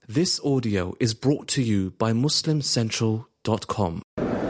This audio is brought to you by MuslimCentral.com.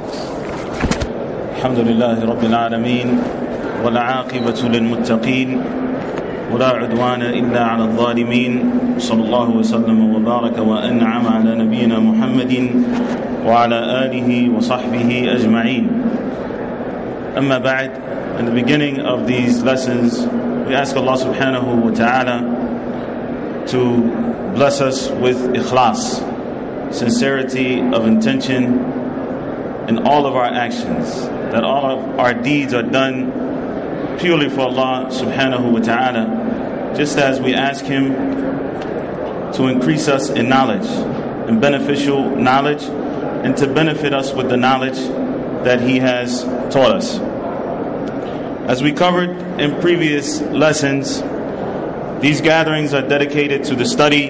الحمد لله رب العالمين والعاقبة للمتقين ولا عدوان إلا على الظالمين صلى الله وسلم وبارك وأنعم على نبينا محمد وعلى آله وصحبه أجمعين. أما بعد, in the beginning of these lessons we ask Allah subhanahu wa ta'ala to bless us with ikhlas, sincerity of intention in all of our actions, that all of our deeds are done purely for Allah subhanahu wa ta'ala, just as we ask Him to increase us in knowledge, in beneficial knowledge, and to benefit us with the knowledge that He has taught us. As we covered in previous lessons, these gatherings are dedicated to the study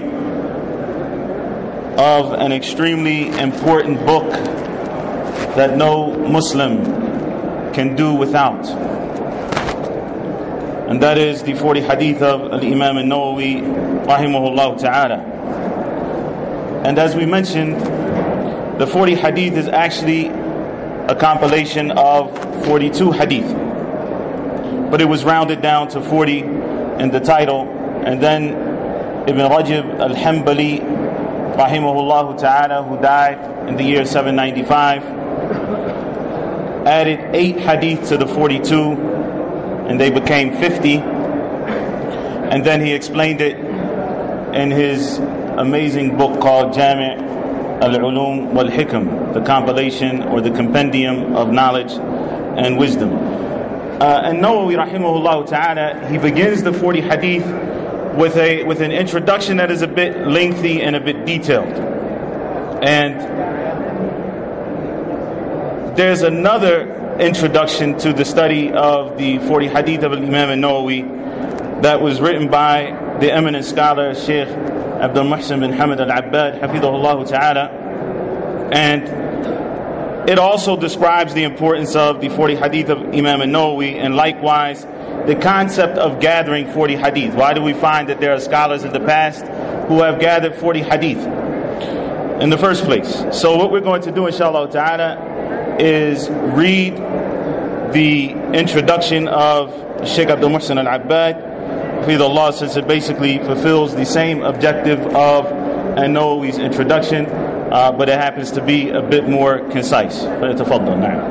of an extremely important book that no Muslim can do without. And that is the 40 hadith of Al-Imam An-Nawawi rahimahullah ta'ala. And as we mentioned, the 40 hadith is actually a compilation of 42 hadith. But it was rounded down to 40 in the title. And then Ibn Rajab Al-Hanbali rahimahullah ta'ala, who died in the year 795, added 8 hadith to the 42, and they became 50. And then he explained it in his amazing book called Jami' al-Ulum wal-Hikam, the compilation or the compendium of knowledge and wisdom. And Nawawi rahimahullah ta'ala, he begins the 40 hadith with an introduction that is a bit lengthy and a bit detailed. And there's another introduction to the study of the 40 hadith of Imam An-Nawawi that was written by the eminent scholar Sheikh Abdul Muhsin bin Hamad Al-Abbad hafidhahullah ta'ala, and it also describes the importance of the 40 hadith of Imam An-Nawawi, and likewise the concept of gathering 40 hadith. Why do we find that there are scholars in the past who have gathered 40 hadith in the first place? So what we're going to do inshallah ta'ala is read the introduction of Sheikh Abdul Muhsin Al-Abbad hafidhahullah, since it basically fulfills the same objective of An-Nawawi's introduction, but it happens to be a bit more concise. فليتفضل. نعم.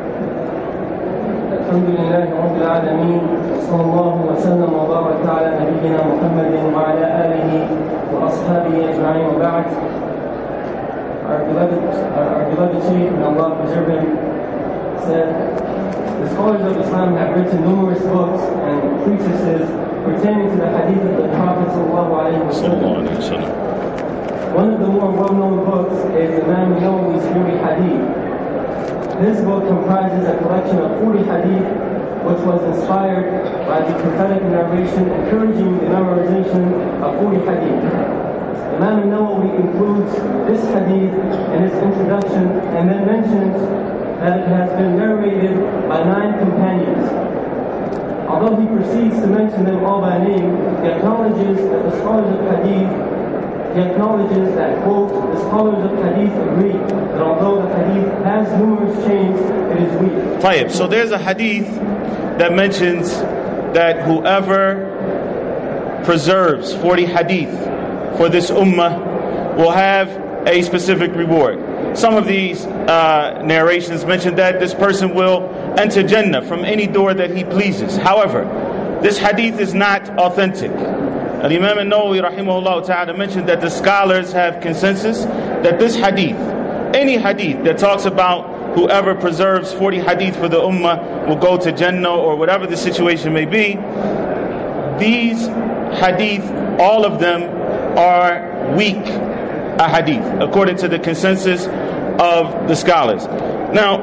الحمد لله رب العالمين صلى الله وسلم وبارك على نبينا محمد وعلى آله وأصحابه أجمعين وبعد. Our beloved Chief, and Allah preserve him, said, the scholars of Islam have written numerous books and treatises pertaining to the hadith of the Prophet sallallahu alaihi wasallam. One of the more well-known books is Imam Nawawi's 40 hadith. This book comprises a collection of 40 hadith which was inspired by the prophetic narration encouraging the memorization of 40 hadith. Imam Nawawi includes this hadith in his introduction and then mentions that it has been narrated by 9 companions. Although he proceeds to mention them all by name, he acknowledges that the scholars of hadith quote, the scholars of hadith agree that although the hadith has numerous chains, it is weak. طيب, so there's a hadith that mentions that whoever preserves 40 hadith for this ummah will have a specific reward. Some of these narrations mention that this person will enter Jannah from any door that he pleases. However, this hadith is not authentic. Al-Imam An-Nawawi rahimahullah ta'ala mentioned that the scholars have consensus that this hadith, any hadith that talks about whoever preserves 40 hadith for the ummah will go to Jannah or whatever the situation may be, these hadith, all of them are weak hadith according to the consensus of the scholars. Now,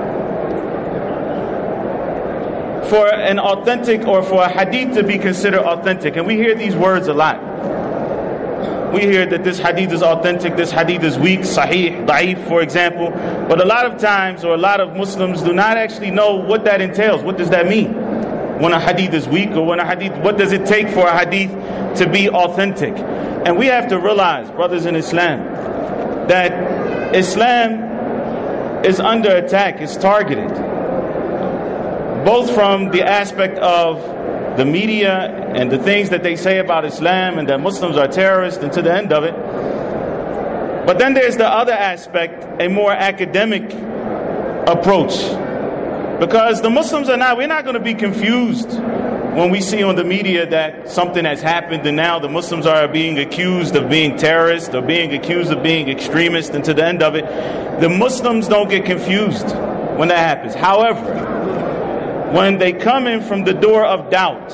for an authentic, or for a hadith to be considered authentic, and we hear these words a lot. We hear that this hadith is authentic, this hadith is weak, sahih, da'if, for example. But a lot of times, or a lot of Muslims do not actually know what that entails. What does that mean? When a hadith is weak, or when a hadith, what does it take for a hadith to be authentic. And we have to realize, brothers in Islam, that Islam is under attack, is targeted, both from the aspect of the media and the things that they say about Islam and that Muslims are terrorists and to the end of it. But then there's the other aspect, a more academic approach. Because the Muslims we're not going to be confused when we see on the media that something has happened and now the Muslims are being accused of being terrorists or being accused of being extremists, and to the end of it, the Muslims don't get confused when that happens. However, when they come in from the door of doubt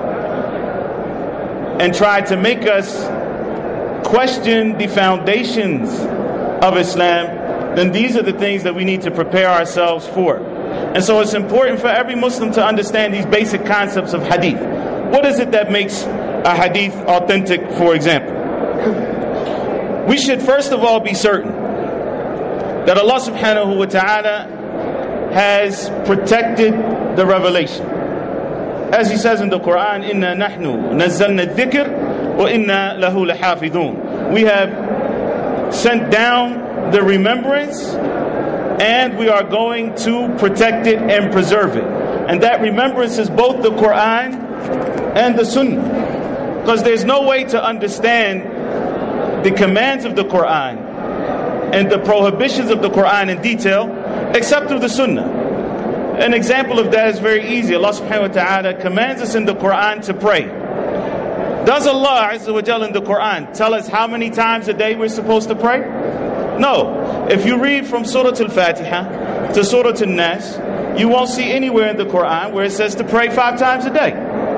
and try to make us question the foundations of Islam, then these are the things that we need to prepare ourselves for. And so it's important for every Muslim to understand these basic concepts of hadith. What is it that makes a hadith authentic, for example? We should first of all be certain that Allah subhanahu wa ta'ala has protected the revelation. As He says in the Quran, إِنَّا نَحْنُ نَزَّلْنَا الذِّكْرَ وَإِنَّا لَهُ لَحَافِظُونَ. We have sent down the remembrance and we are going to protect it and preserve it. And that remembrance is both the Quran and the Sunnah. Because there's no way to understand the commands of the Quran and the prohibitions of the Quran in detail except through the Sunnah. An example of that is very easy. Allah subhanahu wa ta'ala commands us in the Quran to pray. Does Allah Azza wa Jalla in the Quran tell us how many times a day we're supposed to pray? No. If you read from Surah Al-Fatiha to Surah Al-Nas, you won't see anywhere in the Quran where it says to pray 5 times a day.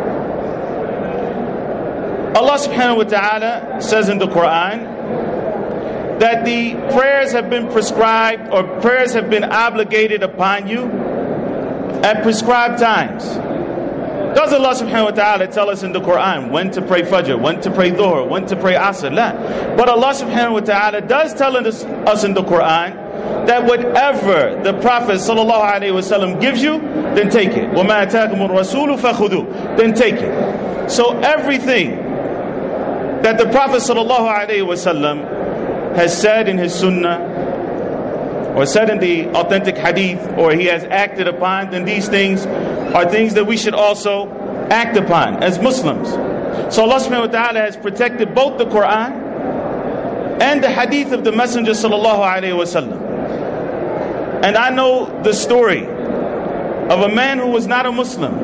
Allah subhanahu wa ta'ala says in the Quran that the prayers have been prescribed or prayers have been obligated upon you at prescribed times. Does Allah subhanahu wa ta'ala tell us in the Quran when to pray Fajr, when to pray Dhuhr, when to pray Asr? La. But Allah subhanahu wa ta'ala does tell us in the Quran that whatever the Prophet sallallahu alaihi wasallam gives you, then take it. وَمَا أَتَاكُمُ الرَّسُولُ فَخُذُوهُ. Then take it. So everything that the Prophet sallallahu alaihi wasallam has said in his Sunnah, or said in the authentic hadith, or he has acted upon, then these things are things that we should also act upon as Muslims. So Allah subhanahu wa ta'ala has protected both the Quran and the hadith of the Messenger sallallahu alayhi wa sallam. And I know the story of a man who was not a Muslim,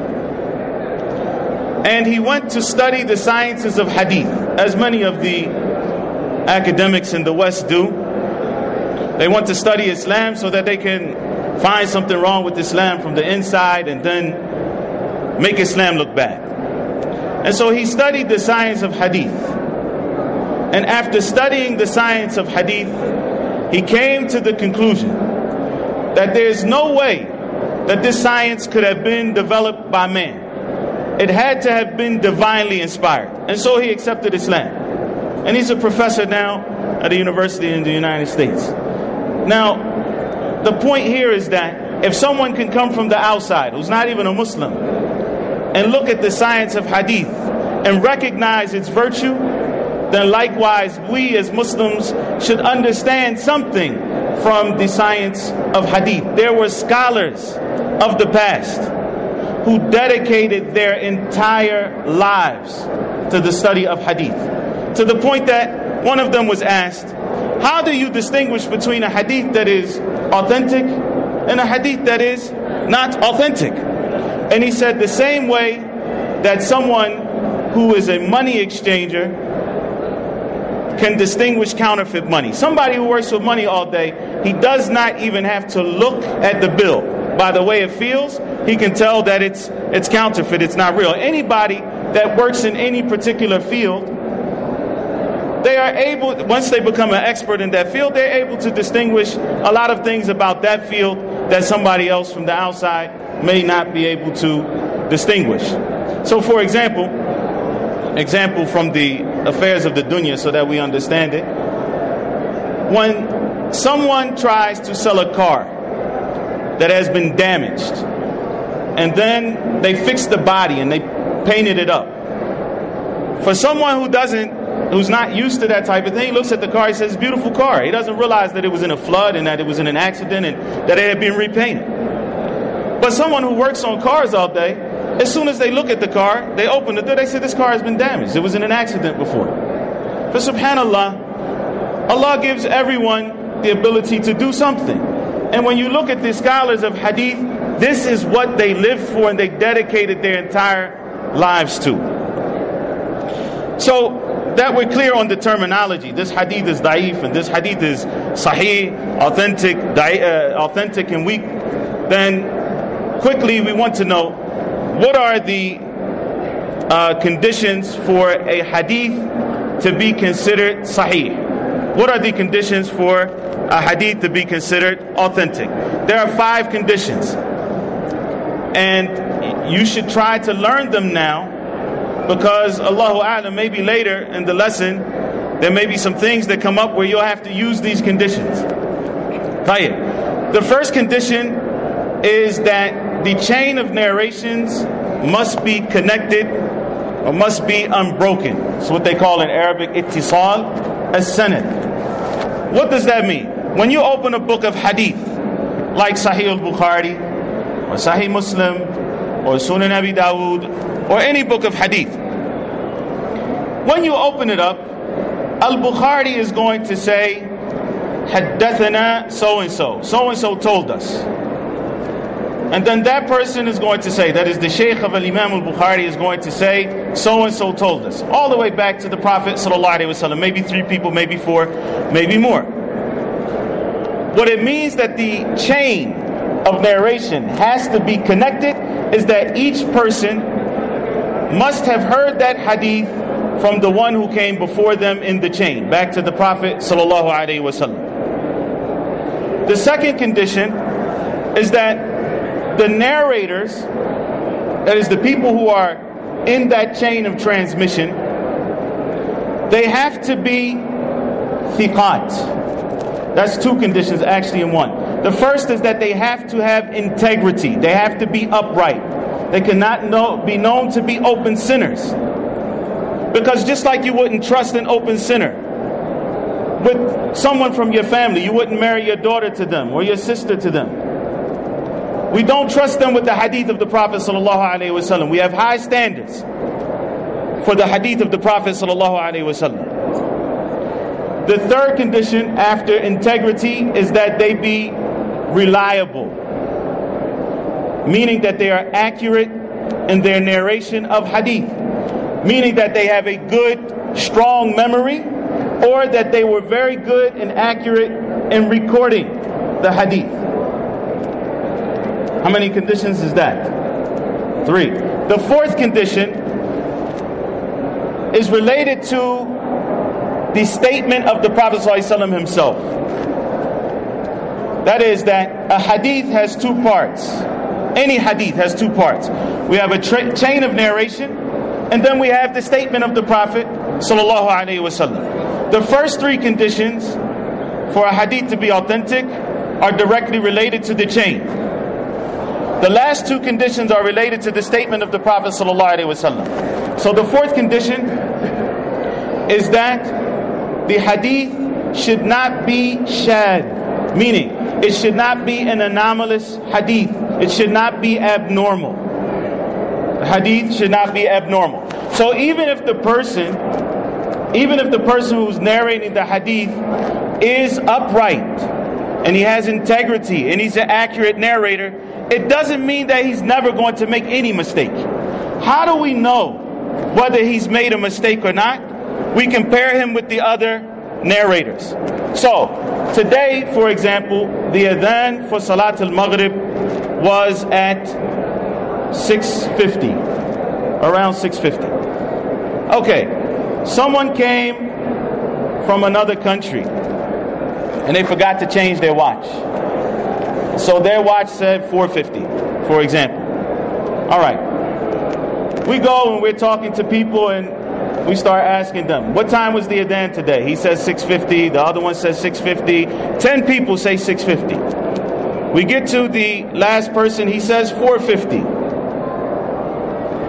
and he went to study the sciences of hadith, as many of the academics in the West do. They want to study Islam so that they can find something wrong with Islam from the inside and then make Islam look bad. And so he studied the science of hadith. And after studying the science of hadith, he came to the conclusion that there is no way that this science could have been developed by man. It had to have been divinely inspired. And so he accepted Islam. And he's a professor now at a university in the United States. Now, the point here is that if someone can come from the outside, who's not even a Muslim, and look at the science of hadith and recognize its virtue, then likewise we as Muslims should understand something from the science of hadith. There were scholars of the past who dedicated their entire lives to the study of hadith, to the point that one of them was asked, how do you distinguish between a hadith that is authentic and a hadith that is not authentic? And he said the same way that someone who is a money exchanger can distinguish counterfeit money. Somebody who works with money all day, he does not even have to look at the bill. By the way it feels, he can tell that it's counterfeit, it's not real. Anybody that works in any particular field, they are able, once they become an expert in that field, they're able to distinguish a lot of things about that field that somebody else from the outside may not be able to distinguish. So for example from the affairs of the dunya so that we understand it, when someone tries to sell a car that has been damaged and then they fix the body and they painted it up, For someone who's not used to that type of thing, he looks at the car, he says, beautiful car. He doesn't realize that it was in a flood and that it was in an accident and that it had been repainted. But someone who works on cars all day, as soon as they look at the car, they open the door, they say, this car has been damaged. It was in an accident before. But subhanAllah, Allah gives everyone the ability to do something. And when you look at the scholars of hadith, this is what they lived for and they dedicated their entire lives to. So that we're clear on the terminology. This hadith is da'if and this hadith is sahih, authentic and weak. Then quickly we want to know, what are the conditions for a hadith to be considered sahih? What are the conditions for a hadith to be considered authentic? There are 5 conditions. And you should try to learn them now, because Allahu A'lam, maybe later in the lesson, there may be some things that come up where you'll have to use these conditions. The first condition is that the chain of narrations must be connected or must be unbroken. It's what they call in Arabic ittisal as-sanad. What does that mean? When you open a book of hadith, like Sahih al-Bukhari, or Sahih Muslim, or Sunan Abi Dawood, or any book of hadith, when you open it up, Al-Bukhari is going to say, Haddathana so-and-so, so-and-so told us. And then that person is going to say, that is the Shaykh of Al-Imam al-Bukhari is going to say, so-and-so told us. All the way back to the Prophet ﷺ, maybe 3 people, maybe 4, maybe more. What it means that the chain of narration has to be connected is that each person must have heard that hadith from the one who came before them in the chain, back to the Prophet ﷺ. The second condition is that the narrators, that is the people who are in that chain of transmission, they have to be thiqat. That's 2 conditions actually in one. The first is that they have to have integrity. They have to be upright. They cannot be known to be open sinners. Because just like you wouldn't trust an open sinner with someone from your family, you wouldn't marry your daughter to them or your sister to them. We don't trust them with the hadith of the Prophet ﷺ. We have high standards for the hadith of the Prophet ﷺ. The third condition after integrity is that they be reliable, meaning that they are accurate in their narration of hadith, meaning that they have a good, strong memory, or that they were very good and accurate in recording the hadith. How many conditions is that? 3. The fourth condition is related to the statement of the Prophet ﷺ himself. That is that a hadith has 2 parts. Any hadith has 2 parts. We have a chain of narration, and then we have the statement of the Prophet ﷺ. The first 3 conditions for a hadith to be authentic are directly related to the chain. The last 2 conditions are related to the statement of the Prophet ﷺ. So the fourth condition is that the hadith should not be shad, meaning it should not be an anomalous hadith. It should not be abnormal. The hadith should not be abnormal. So even if the person who's narrating the hadith is upright and he has integrity and he's an accurate narrator, it doesn't mean that he's never going to make any mistake. How do we know whether he's made a mistake or not? We compare him with the other narrators. So, today, for example, the adhan for Salat al-Maghrib was at 6:50, around 6:50. Okay, someone came from another country and they forgot to change their watch. So their watch said 4:50, for example. All right. We go and we're talking to people and we start asking them, what time was the adhan today? He says 6:50, the other one says 6:50. 10 people say 6:50. We get to the last person, he says 4:50.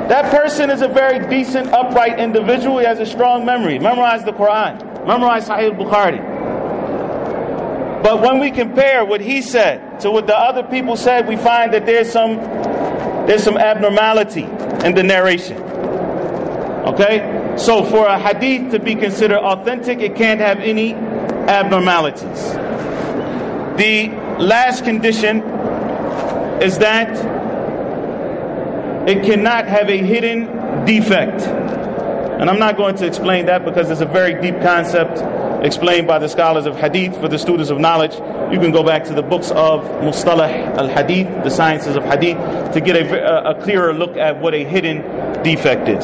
that person is a very decent, upright individual. He has a strong memory. Memorize the Quran. Memorize Sahih Bukhari. But when we compare what he said to what the other people said, we find that there's some abnormality in the narration. Okay? So for a hadith to be considered authentic, it can't have any abnormalities. The last condition is that it cannot have a hidden defect. And I'm not going to explain that because it's a very deep concept explained by the scholars of hadith. For the students of knowledge, you can go back to the books of Mustalah al-Hadith, the sciences of hadith, to get a clearer look at what a hidden defect is.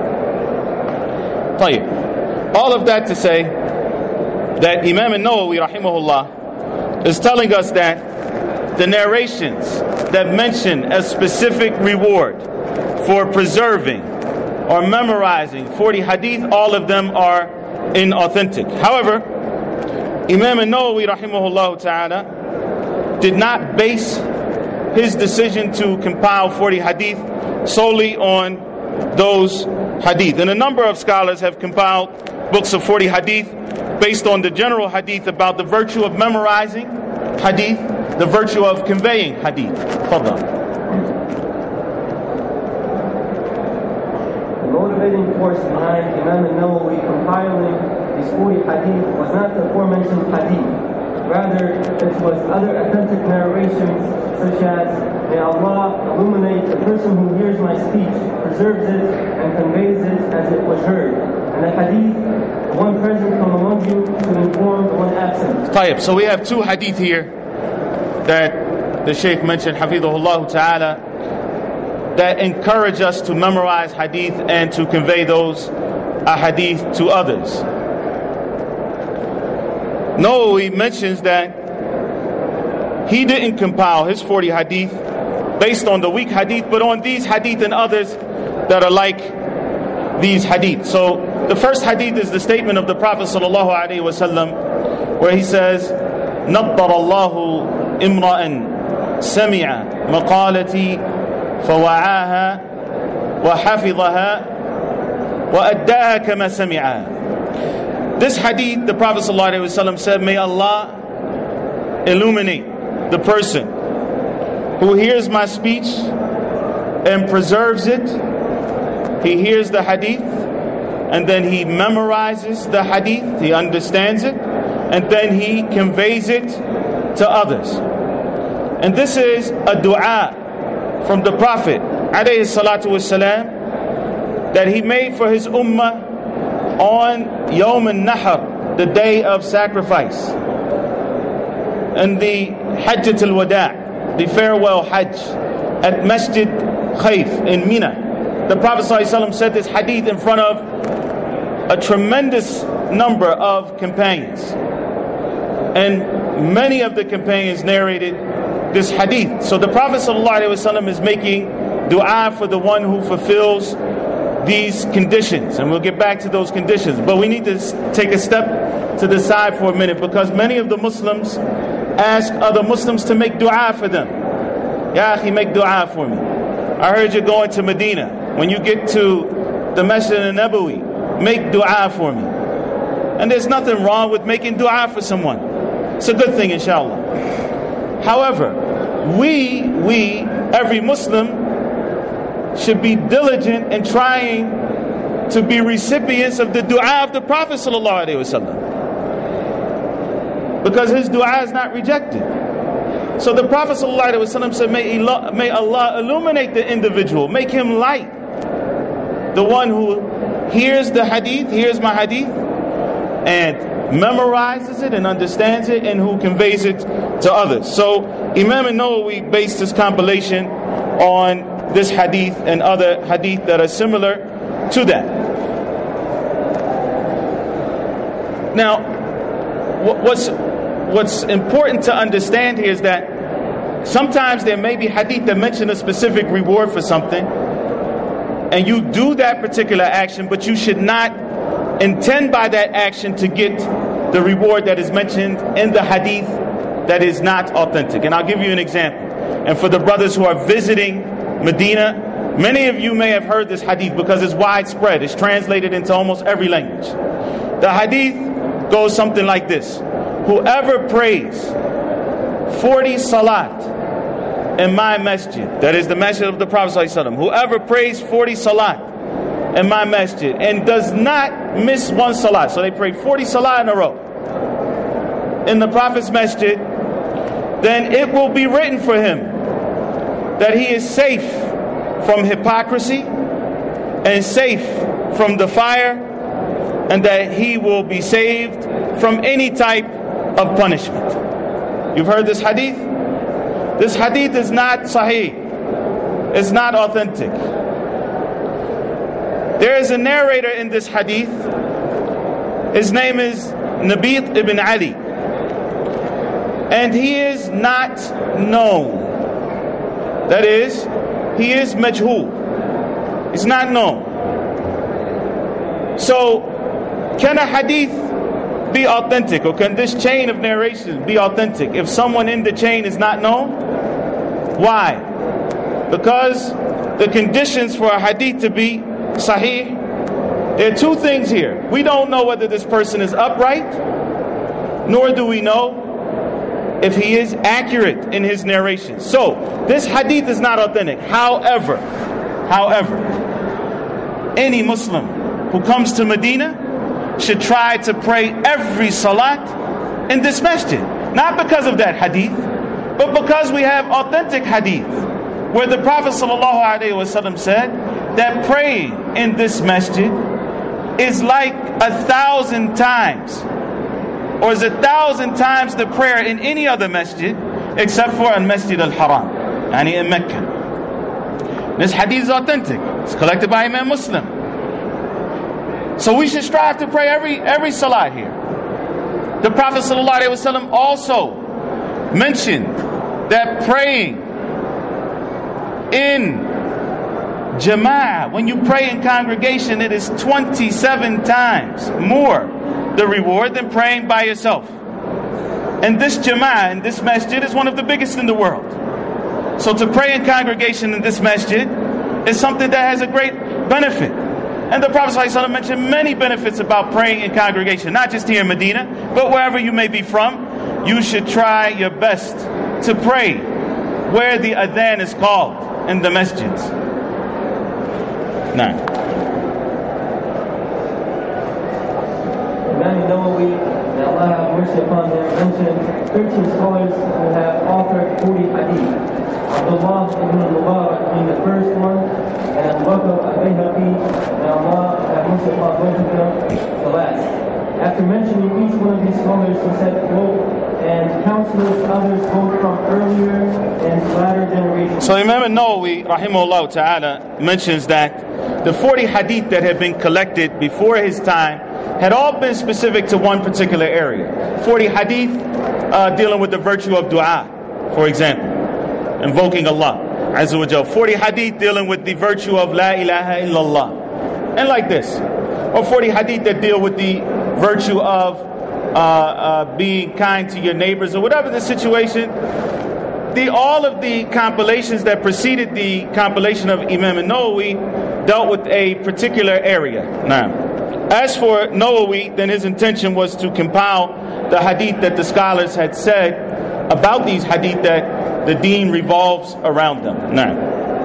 All of that to say that Imam al-Nawawi rahimahullah is telling us that the narrations that mention a specific reward for preserving or memorizing 40 hadith, all of them are inauthentic. However, Imam al-Nawawi rahimahullah ta'ala did not base his decision to compile 40 hadith solely on those hadith. And a number of scholars have compiled books of 40 hadith based on the general hadith about the virtue of memorizing hadith, the virtue of conveying hadith. Fadal. The motivating force behind Imam al-Nawawi compiling these 40 hadith was not the aforementioned hadith. Rather, it was other authentic narrations such as, may Allah illuminate the person who hears my speech, preserves it, and conveys it as it was heard. And the hadith, the one present from among you to inform the one absent. So we have two hadith here that the Shaykh mentioned, Hafidhullah Ta'ala, that encourage us to memorize hadith and to convey those hadith to others. Nawawi mentions that he didn't compile his 40 hadith based on the weak hadith, but on these hadith and others that are like these hadith. So the first hadith is the statement of the Prophet sallallahu alaihi wasallam, where he says, "Naddar Allahu imra'an sami'a maqalati fawa'aha wa hafidhaha wa addaha kama sami'a." This hadith, the Prophet ﷺ said, may Allah illuminate the person who hears my speech and preserves it. He hears the hadith and then he memorizes the hadith, he understands it, and then he conveys it to others. And this is a dua from the Prophet ﷺ that he made for his ummah on Yawm al-Nahr, the day of sacrifice, and the Hajjat al-Wada', the farewell Hajj at Masjid Khayf in Mina. The Prophet ﷺ said this hadith in front of a tremendous number of companions, and many of the companions narrated this hadith. So the Prophet ﷺ is making dua for the one who fulfills these conditions, and we'll get back to those conditions. But we need to take a step to the side for a minute, because many of the Muslims ask other Muslims to make dua for them. Ya akhi, make dua for me. I heard you're going to Medina. When you get to the Masjid al-Nabawi, make dua for me. And there's nothing wrong with making dua for someone. It's a good thing, inshallah. However, every Muslim should be diligent in trying to be recipients of the dua of the Prophet ﷺ, because his dua is not rejected. So the Prophet ﷺ said, may Allah illuminate the individual, make him light, the one who hears the hadith, hears my hadith, and memorizes it and understands it, and who conveys it to others. So Imam al-Nawawi based his compilation on this hadith and other hadith that are similar to that. Now, what's important to understand here is that sometimes there may be hadith that mention a specific reward for something, and you do that particular action, but you should not intend by that action to get the reward that is mentioned in the hadith that is not authentic. And I'll give you an example. And for the brothers who are visiting Medina Many of you may have heard this hadith because it's widespread. It's translated into almost every language. The hadith goes something like this. Whoever prays 40 salat in my masjid, that is the masjid of the Prophet ﷺ, whoever prays 40 salat in my masjid and does not miss one salat, so they pray 40 salat in a row in the Prophet's masjid, then it will be written for him that he is safe from hypocrisy and safe from the fire, and that he will be saved from any type of punishment. You've heard this hadith? This hadith is not sahih. It's not authentic. There is a narrator in this hadith. His name is Nabit ibn Ali. And he is not known. That is, he is majhul. He's not known. So, can a hadith be authentic, or can this chain of narration be authentic if someone in the chain is not known? Why? Because the conditions for a hadith to be sahih, there are two things here. We don't know whether this person is upright, nor do we know if he is accurate in his narration. So, this hadith is not authentic. However, any Muslim who comes to Medina should try to pray every salat in this masjid. Not because of that hadith, but because we have authentic hadith where the Prophet ﷺ said that praying in this masjid is like 1,000 times, or is 1,000 times the prayer in any other masjid except for in Masjid al-Haram, yani in Mecca. This hadith is authentic. It's collected by Imam Muslim. So we should strive to pray every salat here. The Prophet ﷺ also mentioned that praying in jama'ah, when you pray in congregation, it is 27 times more the reward than praying by yourself. And this jama'ah in this masjid is one of the biggest in the world. So to pray in congregation in this masjid is something that has a great benefit. And the Prophet ﷺ mentioned many benefits about praying in congregation, not just here in Medina, but wherever you may be from. You should try your best to pray where the adhan is called in the masjids. Now, Imam Nawawi, may Allah have mercy upon him, mentioned 13 scholars who have authored 40 hadith. Abdullah ibn Mubarak being the first one, and Abu Bakr al-Bayhaqi, may Allah have mercy upon both of them, the last. After mentioning each one of these scholars, he said, quote, and countless others both from earlier and latter generations. So Imam Nawawi, rahimahullah ta'ala, mentions that the 40 hadith that had been collected before his time had all been specific to one particular area. 40 hadith dealing with the virtue of dua, for example, invoking Allah Azza wa Jal. 40 hadith dealing with the virtue of La ilaha illallah, and like this. Or 40 hadith that deal with the virtue of being kind to your neighbors, or whatever the situation. All of the compilations that preceded the compilation of Imam Nawawi dealt with a particular area. Now, as for Nawawi, then his intention was to compile the hadith that the scholars had said about these hadith, that the deen revolves around them. Now,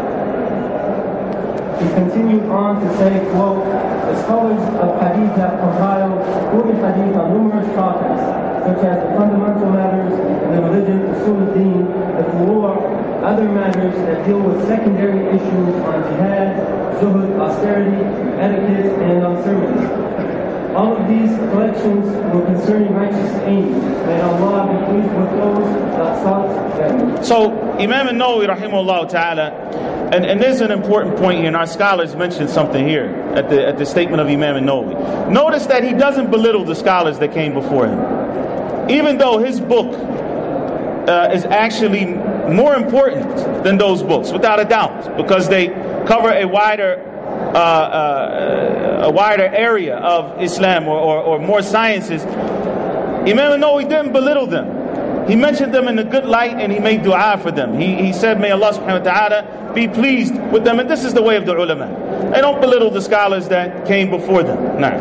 he continued on to say, quote, the scholars of hadith have compiled 40 hadith on numerous topics, such as the fundamental matters in the religion, usul al-din, the furu', other matters that deal with secondary issues on jihad, zuhud, austerity, etiquette, and on sermons. All of these collections were concerning righteous aims. May Allah be pleased with those that sought them. So, Imam Nawawi, rahimahullah ta'ala, and there's an important point here, and our scholars mentioned something here at the statement of Imam Nawawi. Notice that he doesn't belittle the scholars that came before him. Even though his book is actually more important than those books, without a doubt, because they cover a wider area of Islam, or more sciences. Imam Nawawi didn't belittle them. He mentioned them in a good light, and he made dua for them. He said, may Allah subhanahu wa ta'ala be pleased with them. And this is the way of the ulama. They don't belittle the scholars that came before them. Nah.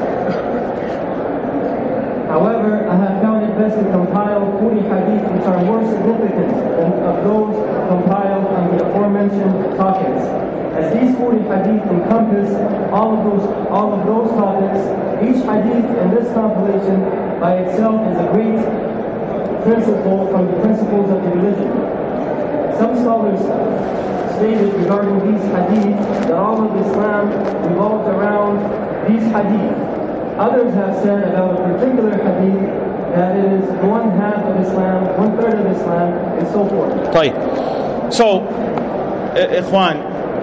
However, I have found it best to compile 40 hadith which are more significant than of those compiled on the aforementioned topics. As these 40 hadith encompass all of those topics, each hadith in this compilation by itself is a great principle from the principles of the religion. Some scholars stated regarding these hadith that all of Islam revolves around these hadith. Others have said about a particular hadith that it is 1/2 of Islam, 1/3 of Islam, and so forth. Right. So, Ikhwan,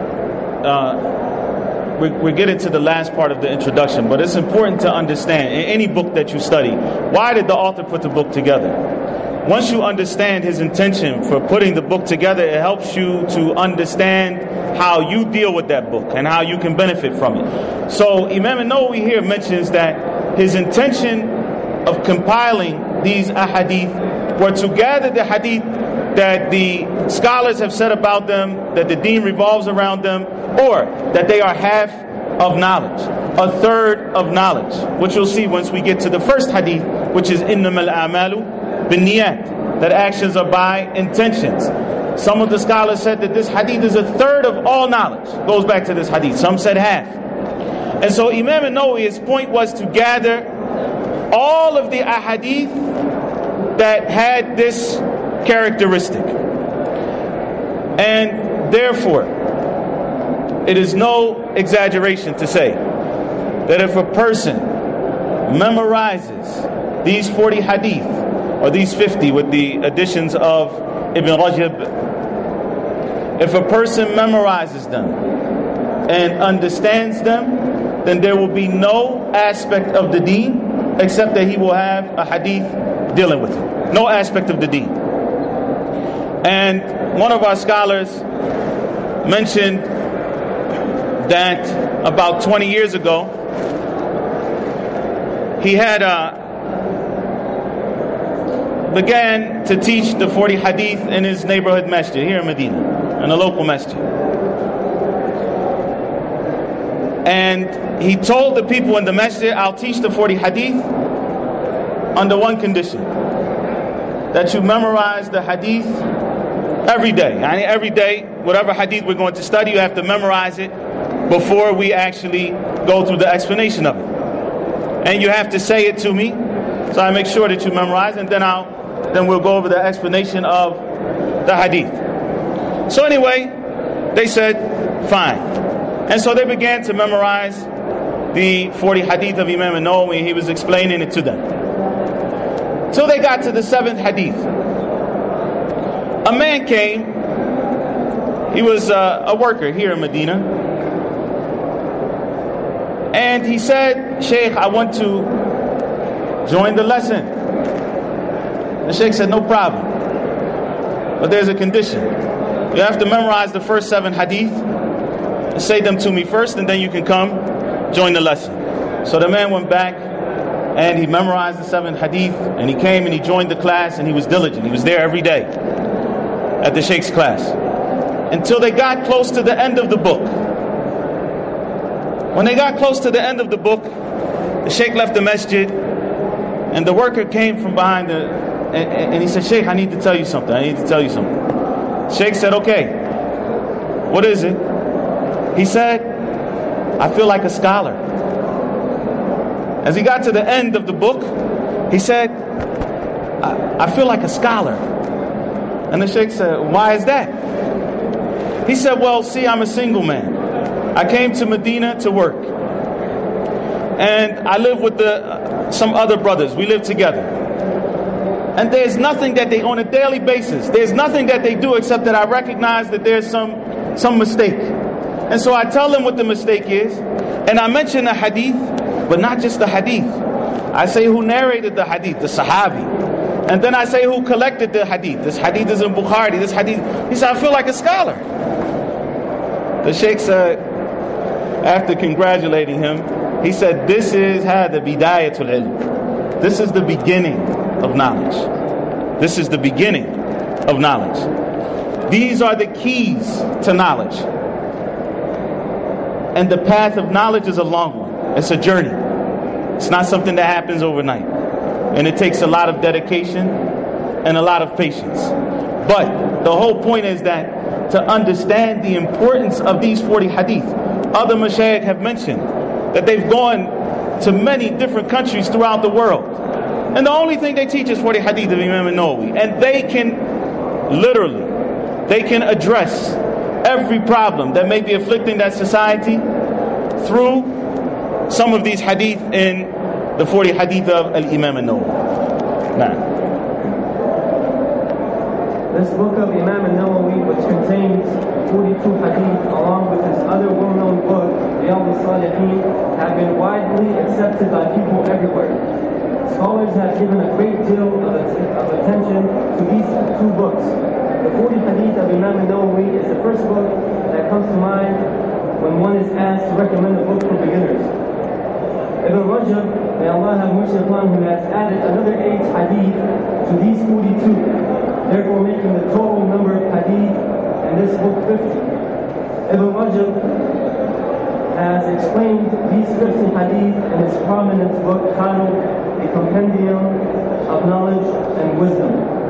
we're getting to the last part of the introduction, but it's important to understand, in any book that you study, why did the author put the book together? Once you understand his intention for putting the book together, it helps you to understand how you deal with that book and how you can benefit from it. So Imam an-Nawawi here mentions that his intention of compiling these ahadith were to gather the hadith that the scholars have said about them, that the deen revolves around them, or that they are half of knowledge, a third of knowledge, which you'll see once we get to the first hadith, which is innamal a'malu binniyat, that actions are by intentions. Some of the scholars said that this hadith is a third of all knowledge. Goes back to this hadith. Some said half. And so Imam an-Nawawi, his point was to gather all of the ahadith that had this characteristic. And therefore, it is no exaggeration to say that if a person memorizes these 40 hadith, or these 50 with the additions of Ibn Rajab, if a person memorizes them and understands them, then there will be no aspect of the deen except that he will have a hadith dealing with it. No aspect of the deen. And one of our scholars mentioned that about 20 years ago, he had began to teach the 40 hadith in his neighborhood masjid here in Medina, in a local masjid. And he told the people in the masjid, I'll teach the 40 hadith under one condition, that you memorize the hadith every day. And every day, whatever hadith we're going to study, you have to memorize it before we actually go through the explanation of it. And you have to say it to me, so I make sure that you memorize, and then we'll go over the explanation of the hadith. So anyway, they said, fine. And so they began to memorize the 40 hadith of Imam an-Nawawi, and he was explaining it to them. Till they got to the 7th hadith. A man came, he was a worker here in Medina, and he said, Sheikh, I want to join the lesson. The Sheikh said, no problem, but there's a condition. You have to memorize the first 7 hadith, say them to me first, and then you can come join the lesson. So the man went back and he memorized the 7 hadith, and he came and he joined the class, and he was diligent. He was there every day at the Sheikh's class until they got close to the end of the book. When they got close to the end of the book, the Sheikh left the masjid, and the worker came from behind and he said, Sheikh, I need to tell you something. Sheikh said, okay, what is it? He said, I feel like a scholar. As he got to the end of the book, he said, I feel like a scholar. And the Sheikh said, why is that? He said, well, see, I'm a single man. I came to Medina to work. And I live with some other brothers. We live together. And there's nothing that they, on a daily basis, there's nothing that they do except that I recognize that there's some mistake. And so I tell them what the mistake is. And I mention the hadith, but not just the hadith. I say who narrated the hadith, the Sahabi. And then I say who collected the hadith. This hadith is in Bukhari. This hadith. He said, I feel like a scholar. The Sheikh said, after congratulating him, he said, this is the bidayatul ilm. This is the beginning of knowledge. This is the beginning of knowledge. These are the keys to knowledge. And the path of knowledge is a long one. It's a journey. It's not something that happens overnight. And it takes a lot of dedication and a lot of patience. But the whole point is that to understand the importance of these 40 hadith, other mashayikh have mentioned that they've gone to many different countries throughout the world. And the only thing they teach is 40 hadith of Imam al-Nawawi. And they can address every problem that may be afflicting that society through some of these hadith in the 40 hadith of Imam al-Nawawi. Now, this book of Imam al-Nawawi, which contains 42 hadith along with his other well-known book, Riyadh al-Salihin, have been widely accepted by people everywhere. Scholars have given a great deal of attention to these two books. The 40 hadith of Imam al-Nawawi is the first book that comes to mind when one is asked to recommend a book for beginners. Ibn Rajab, may Allah have mercy upon him, has added another 8 hadith to these 42, therefore making the total number of hadith in this book 50. Ibn Rajab has explained these 50 hadith in his prominent book titled The Compendium of Knowledge and Wisdom.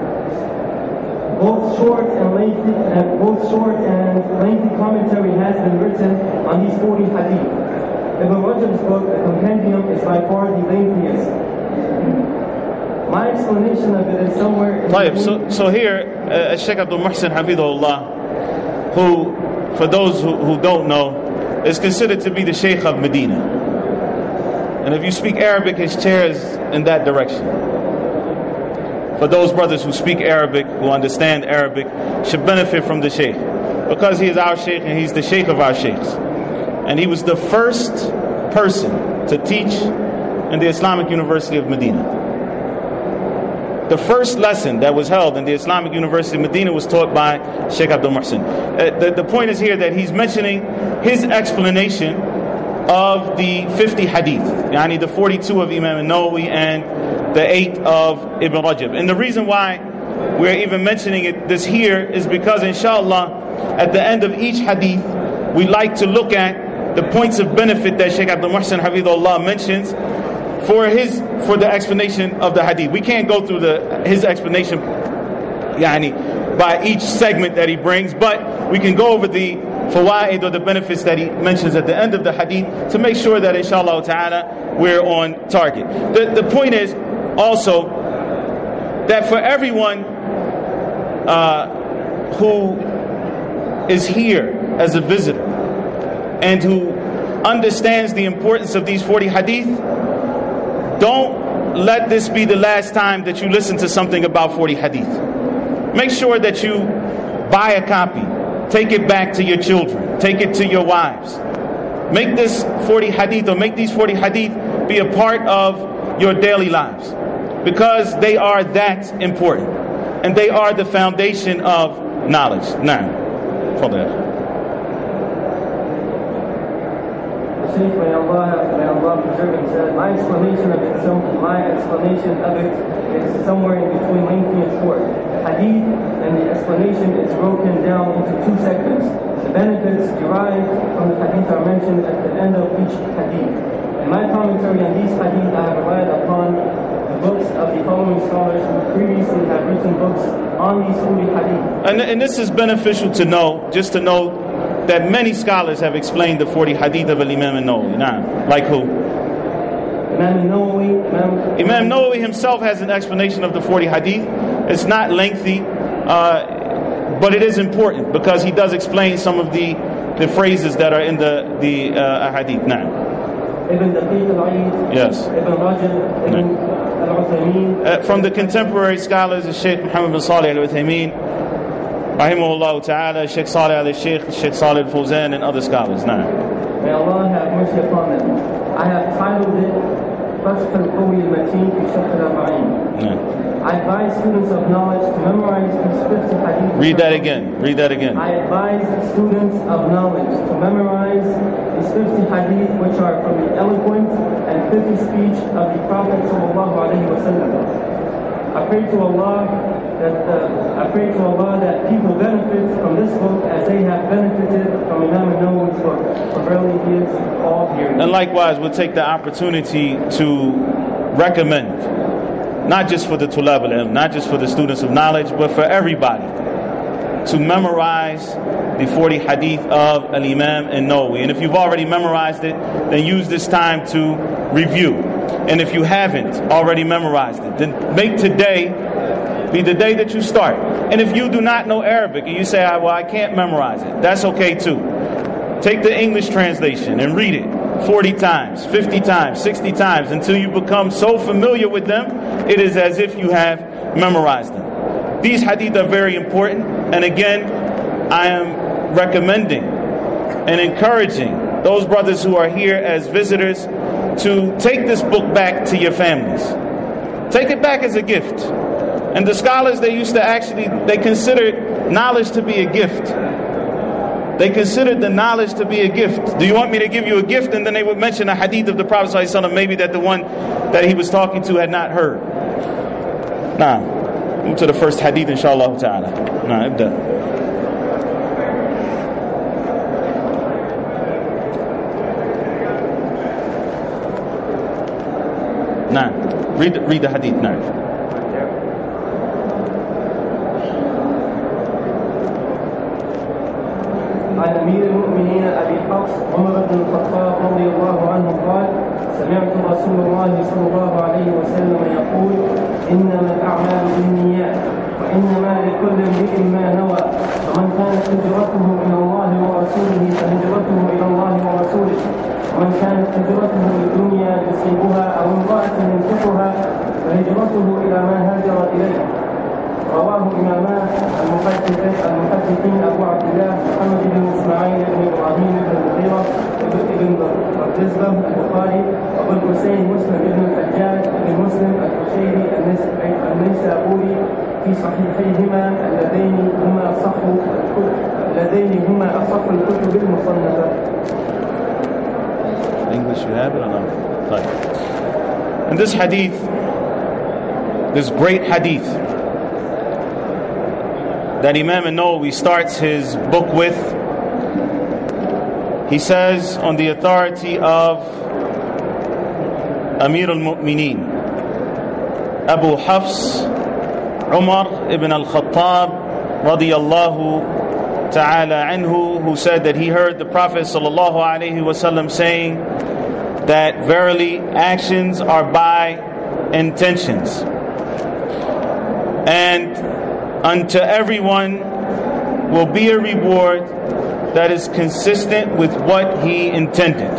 Both short and lengthy commentary has been written on these 40 hadith. Ibn Rajab's book, The Compendium, is by far the lengthiest. My explanation of it is somewhere in So here, Sheikh Abdul Muhsin Hafidhullah, who, for those who don't know, is considered to be the Sheikh of Medina. And if you speak Arabic, his chair is in that direction. For those brothers who speak Arabic, who understand Arabic, should benefit from the Sheikh, because he is our Sheikh and he's the Sheikh of our Sheikhs. And he was the first person to teach in the Islamic University of Medina. The first lesson that was held in the Islamic University of Medina was taught by Sheikh Abdul Muhsin. The point is here that he's mentioning his explanation of the 50 hadith, yani the 42 of Imam al-Nawawi and the 8 of Ibn Rajab. And the reason why we're even mentioning this here is because, inshallah, at the end of each hadith, we like to look at the points of benefit that Sheikh Abdul Muhsin Hafidhullah mentions for the explanation of the hadith. We can't go through his explanation by each segment that he brings, but we can go over the fawaid or the benefits that he mentions at the end of the hadith to make sure that, inshallah ta'ala, we're on target. The point is also that for everyone who is here as a visitor and who understands the importance of these 40 hadith, don't let this be the last time that you listen to something about 40 hadith. Make sure that you buy a copy, take it back to your children, take it to your wives. Make this 40 hadith, or make these 40 hadith be a part of your daily lives, because they are that important and they are the foundation of knowledge. Now, for that. May Allah preserve him, said, my explanation of it is somewhere in between lengthy and short. Hadith and the explanation is broken down into 2 segments. The benefits derived from the hadith are mentioned at the end of each hadith. In my commentary on these hadith, I have relied upon the books of the following scholars who previously have written books on these 40 hadith. And this is beneficial to know, just to know that many scholars have explained the 40 hadith of Imam al-Nawawi. Nah, like who? Imam Nawawi himself has an explanation of the 40 hadith. It's not lengthy, but it is important because he does explain some of the phrases that are in the hadith. Nah. Ibn Daqiq al-Eid, yes. Ibn Rajab, Ibn al-Uthaymeen. From the contemporary scholars, Sheikh Muhammad bin Salih al-Uthaymeen, Rahimahullah Ta'ala, Sheikh Salih al-Sheikh, Sheikh Salih al-Fawzan, and other scholars. Nah. May Allah have mercy upon them. I have titled it Fath al-Qawi al-Mateen fi Sharh al-Arba'in. I advise students of knowledge to memorize these 50 hadith. Read that again. I advise students of knowledge to memorize these 50 hadith, which are from the eloquent and pithy speech of the Prophet sallallahu alaihi wasallam. I pray to Allah I pray to Allah that people benefit from this book as they have benefited from Imam al-Nawawi's book. For verily he is all hearing. And likewise, we'll take the opportunity to recommend, not just for the tulab al-ilm, not just for the students of knowledge, but for everybody, to memorize the 40 hadith of Al-Imam al-Nawawi. And if you've already memorized it, then use this time to review. And if you haven't already memorized it, then make today be the day that you start. And if you do not know Arabic and you say, well, I can't memorize it, that's okay too. Take the English translation and read it 40 times, 50 times, 60 times, until you become so familiar with them, it is as if you have memorized them. These hadith are very important. And again, I am recommending and encouraging those brothers who are here as visitors to take this book back to your families. Take it back as a gift. And the scholars, they considered knowledge to be a gift. They considered the knowledge to be a gift. Do you want me to give you a gift? And then they would mention a hadith of the Prophet ﷺ, maybe that the one that he was talking to had not heard. Now, move to the first hadith, inshallah ta'ala. Now, ibda. Now, read the hadith now. عن أمير المؤمنين أبي حفص عمر بن الخطاب رضي الله عنه قال: سمعت رسول الله صلى الله عليه وسلم يقول: إنما الأعمال بالنيات وإنما لكل امرئ ما نوى، فمن كانت هجرته إلى الله ورسوله فهجرته إلى الله ورسوله، ومن كانت هجرته للدنيا يصيبها أو امرأة ينكحها فهجرته إلى ما هاجر إليه. رواه إمامان المحدثين أبو عبد الله محمد بن إسماعيل بن إبراهيم بن المغيرة بن الرزبة البخاري، وأبو الحسين مسلم بن الحجاج بن مسلم القشيري النيسابوري في صحيحيهما اللذين هما أصح الكتب المصنفة. English you have it or no? Right. And this hadith, this great hadith that Imam al-Nawawi starts his book with, he says on the authority of Amir al-Mu'mineen Abu Hafs Umar ibn al-Khattab radiyallahu ta'ala anhu, who said that he heard the Prophet sallallahu alaihi wasallam saying that verily actions are by intentions, and unto everyone will be a reward that is consistent with what he intended.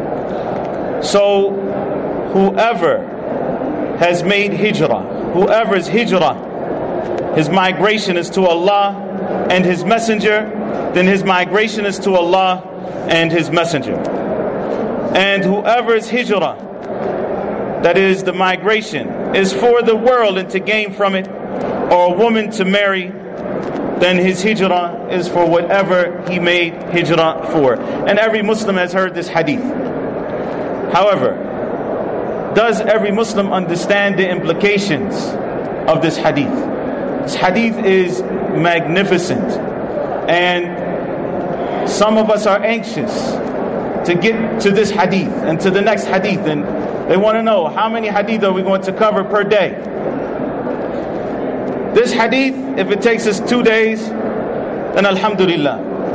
So whoever has made hijrah, whoever's hijrah, his migration is to Allah and His Messenger, then his migration is to Allah and His Messenger. And whoever's hijrah, that is the migration, is for the world and to gain from it, or a woman to marry, then his hijrah is for whatever he made hijrah for. And every Muslim has heard this hadith. However, does every Muslim understand the implications of this hadith? This hadith is magnificent, and some of us are anxious to get to this hadith and to the next hadith, and they want to know how many hadith are we going to cover per day. This hadith, if it takes us 2 days, then alhamdulillah.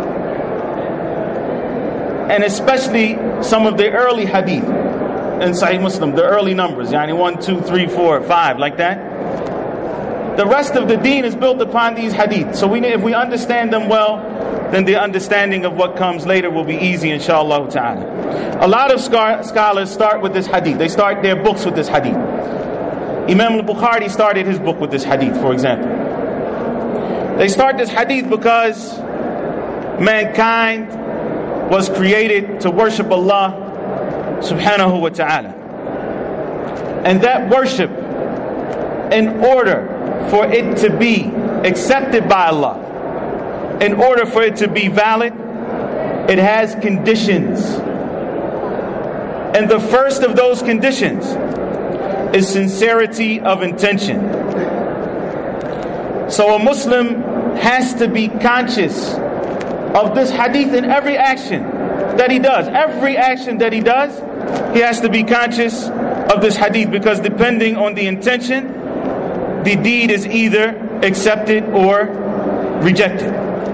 And especially some of the early hadith in Sahih Muslim, the early numbers, yani 1, 2, 3, 4, 5, like that. The rest of the deen is built upon these hadith. So if we understand them well, then the understanding of what comes later will be easy, inshallah ta'ala. A lot of scholars start with this hadith. They start their books with this hadith. Imam al-Bukhari started his book with this hadith, for example. They start this hadith because mankind was created to worship Allah subhanahu wa ta'ala. And that worship, in order for it to be accepted by Allah, in order for it to be valid, it has conditions. And the first of those conditions is sincerity of intention. So a Muslim has to be conscious of this hadith in every action that he does. Every action that he does, he has to be conscious of this hadith, because depending on the intention, the deed is either accepted or rejected.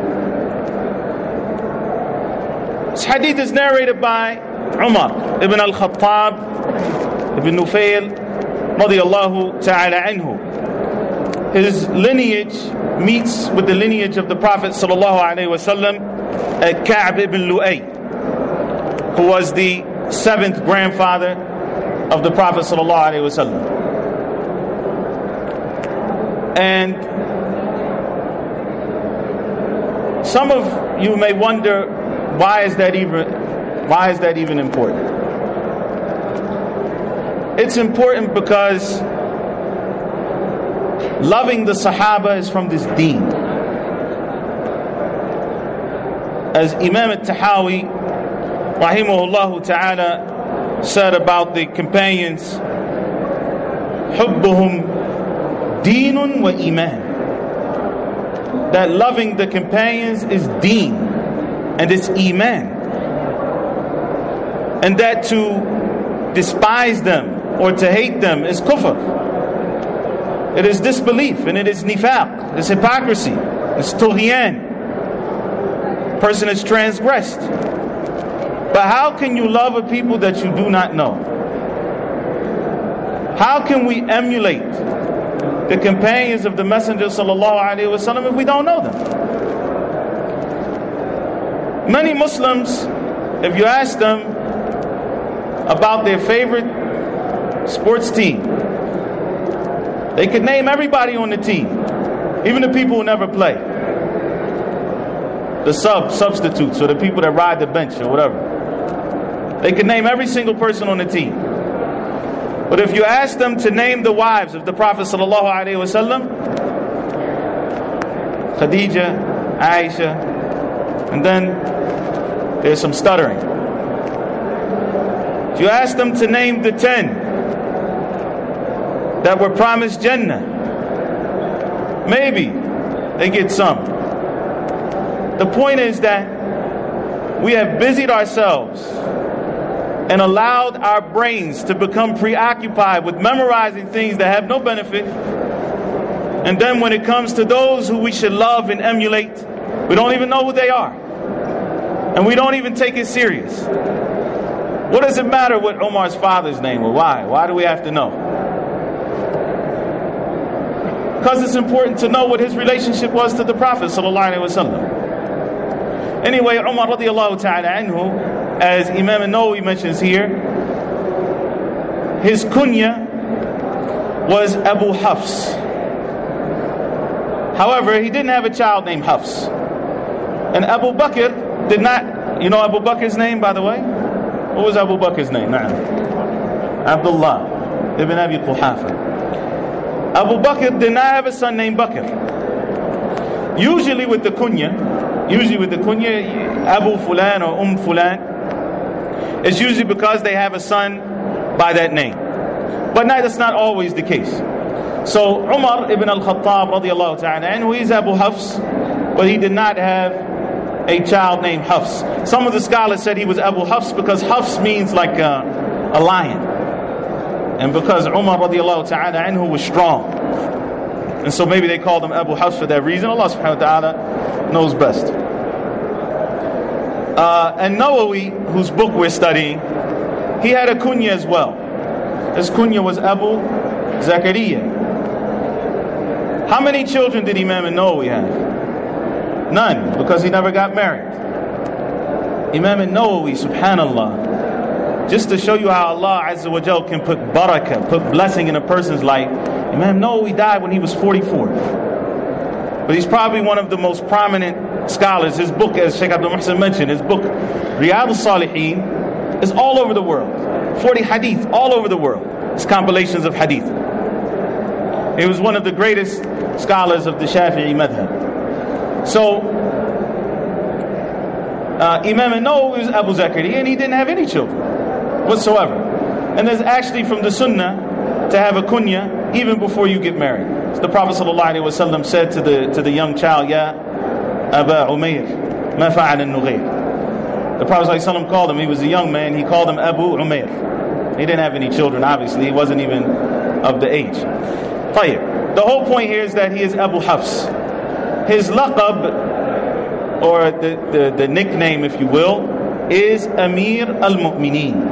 This hadith is narrated by Umar ibn al-Khattab ibn Nufayl radiyallahu ta'ala anhu. His lineage meets with the lineage of the Prophet sallallahu alaihi wasallam at Ka'b ibn Lu'ay, who was the 7th grandfather of the Prophet sallallahu alaihi wasallam. And some of you may wonder, why is that even important? It's important because loving the Sahaba is from this deen. As Imam al-Tahawi rahimahullah ta'ala said about the companions, حُبُّهُمْ دِينٌ وَإِيمَانٌ, that loving the companions is deen and it's iman, and that to despise them or to hate them is kufr. It is disbelief, and it is nifaq, it's hypocrisy, it's tughyan. Person is transgressed. But how can you love a people that you do not know? How can we emulate the companions of the Messenger sallallahu alaihi wasallam if we don't know them? Many Muslims, if you ask them about their favorite sports team, they could name everybody on the team, even the people who never play, the substitutes, or the people that ride the bench or whatever. They could name every single person on the team. But if you ask them to name the wives of the Prophet sallallahu alaihi wasallam, Khadija, Aisha, and then there's some stuttering. If you ask them to name the 10 that were promised Jannah, maybe they get some. The point is that we have busied ourselves and allowed our brains to become preoccupied with memorizing things that have no benefit. And then when it comes to those who we should love and emulate, we don't even know who they are. And we don't even take it serious. What does it matter what Umar's father's name was? Why? Why do we have to know? Because it's important to know what his relationship was to the Prophet sallallahu alaihi wasallam. Anyway, Umar radiyallahu ta'ala anhu, as Imam al-Nawawi mentions here, his kunya was Abu Hafs. However, he didn't have a child named Hafs. And Abu Bakr did not, you know Abu Bakr's name, by the way? What was Abu Bakr's name? Na'am. Abdullah ibn Abi Quhafa. Abu Bakr did not have a son named Bakr. Usually with the kunya, Abu Fulan or Fulan, it's usually because they have a son by that name. But that's not always the case. So Umar ibn al-Khattab radiyallahu ta'ala anhu, he's Abu Hafs, but he did not have a child named Hafs. Some of the scholars said he was Abu Hafs because Hafs means like a lion. And because Umar radiyallahu ta'ala anhu was strong. And so maybe they called him Abu Hafs for that reason. Allah subhanahu wa ta'ala knows best. And Nawawi, whose book we're studying, he had a kunya as well. His kunya was Abu Zakaria. How many children did Imam al-Nawawi have? None, because he never got married. Imam al-Nawawi, subhanallah, just to show you how Allah Azza wa Jal can put barakah, put blessing in a person's life, Imam Nawawi died when he was 44. But he's probably one of the most prominent scholars. His book, as Sheikh Abdul Muhsin mentioned, his book, Riyadh al-Salihin, is all over the world. 40 hadith, all over the world. It's compilations of hadith. He was one of the greatest scholars of the Shafi'i madhab. So, Imam al-Nawawi was Abu Zakaria, and he didn't have any children whatsoever. And there's actually from the sunnah to have a kunya even before you get married. So the Prophet ﷺ said to the young child, Ya Aba Umayr, ma fa'al al-Nughayr. The Prophet ﷺ called him, he was a young man, he called him Abu Umayr. He didn't have any children, obviously, he wasn't even of the age. طيب. The whole point here is that he is Abu Hafs. His laqab, or the nickname, if you will, is Amir al-Mu'mineen.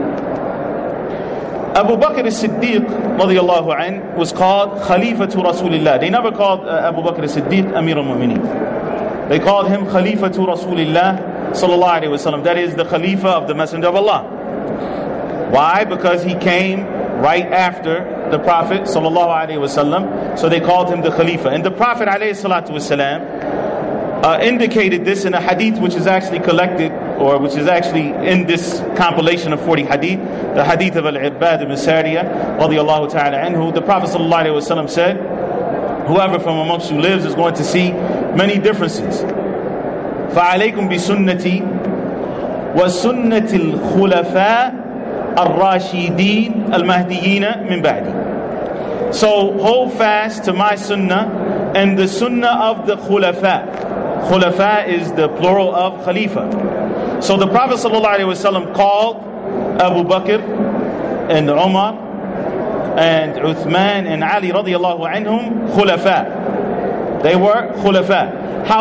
Abu Bakr as-Siddiq radiyallahu anh was called Khalifatu Rasulillah. They never called Abu Bakr as-Siddiq Amir al-Mu'mineen. They called him Khalifatu Rasulillah sallallahu alayhi wa sallam. That is the Khalifa of the Messenger of Allah. Why? Because he came right after the Prophet sallallahu alayhi wa sallam. So they called him the Khalifa. And the Prophet alayhi salatu wasalam indicated this in a hadith which is actually collected, or which is actually in this compilation of 40 hadith, the hadith of Al-Irbad ibn Sariyah radiyallahu ta'ala anhu. The Prophet sallallahu alayhi wa sallam said, whoever from amongst you lives is going to see many differences. فَعَلَيْكُمْ بِسُنَّتِي وَسُنَّةِ الْخُلَفَاءِ الرَّاشِدِينَ الْمَهْدِيِّينَ مِنْ بَعْدِي. So hold fast to my sunnah and the sunnah of the khulafa. Khulafa is the plural of khalifa. So the Prophet ﷺ called Abu Bakr and Umar and Uthman and Ali radiyallahu anhum khulafa. They were khulafa.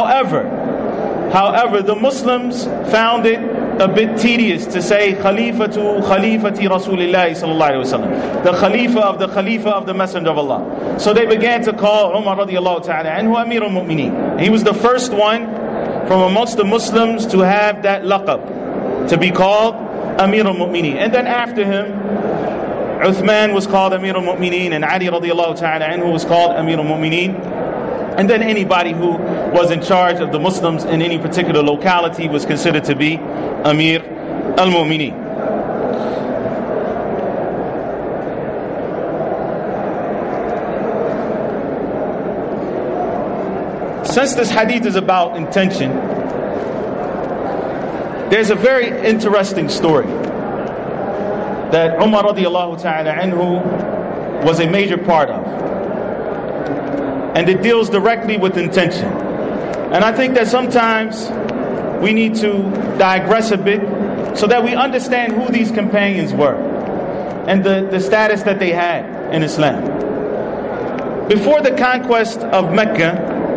However, the Muslims found it a bit tedious to say Khalifati Rasulillah sallallahu alayhi wa sallam, the Khalifa of the Messenger of Allah. So they began to call Umar radiyallahu ta'ala anhu Amir al-Mu'mineen. He was the first one from amongst the Muslims to have that laqab, to be called Amir al-Mu'mineen. And then after him, Uthman was called Amir al-Mu'mineen, and Ali radiyallahu ta'ala anhu was called Amir al-Mu'mineen. And then anybody who was in charge of the Muslims in any particular locality was considered to be Amir al-Mu'mineen. Since this hadith is about intention, there's a very interesting story that Umar radiyallahu ta'ala anhu was a major part of. And it deals directly with intention. And I think that sometimes we need to digress a bit so that we understand who these companions were and the status that they had in Islam. Before the conquest of Mecca,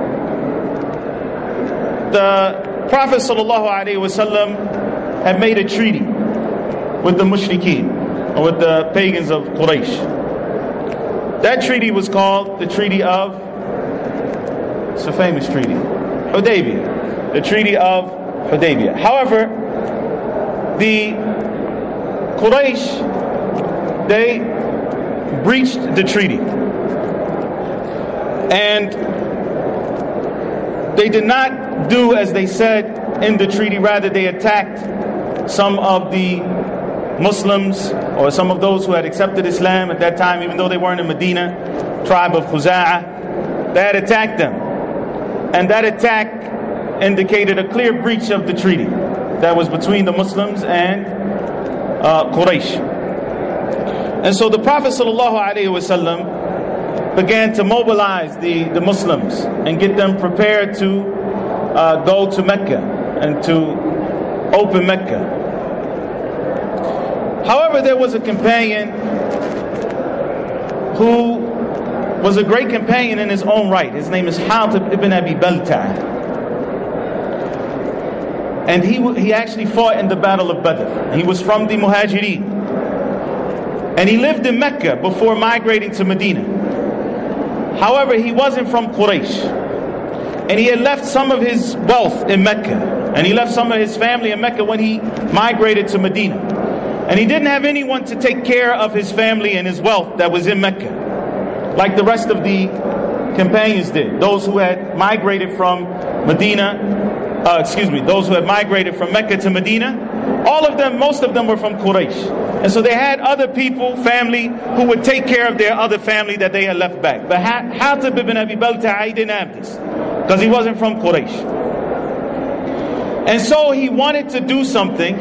the Prophet ﷺ had made a treaty with the mushrikeen, or with the pagans of Quraysh. That treaty was called the Treaty of, it's a famous treaty, Hudaybiyah, the Treaty of Hudaybiyah. However, the Quraysh, they breached the treaty, and they did not do as they said in the treaty. Rather, they attacked some of the Muslims, or some of those who had accepted Islam at that time, even though they weren't in Medina, tribe of Khuza'ah. They had attacked them. And that attack indicated a clear breach of the treaty that was between the Muslims and Quraysh. And so the Prophet ﷺ began to mobilize the Muslims and get them prepared to go to Mecca and to open Mecca. However, there was a companion who was a great companion in his own right. His name is Hatib ibn Abi Balta'a. And he actually fought in the Battle of Badr. He was from the Muhajirin. And he lived in Mecca before migrating to Medina. However, he wasn't from Quraysh. And he had left some of his wealth in Mecca. And he left some of his family in Mecca when he migrated to Medina. And he didn't have anyone to take care of his family and his wealth that was in Mecca, like the rest of the companions did. Those who had migrated from those who had migrated from Mecca to Medina, all of them, most of them were from Quraysh. And so they had other people, family, who would take care of their other family that they had left back. But Hatib ibn Abi Balta'a, he didn't have this, because he wasn't from Quraysh. And so he wanted to do something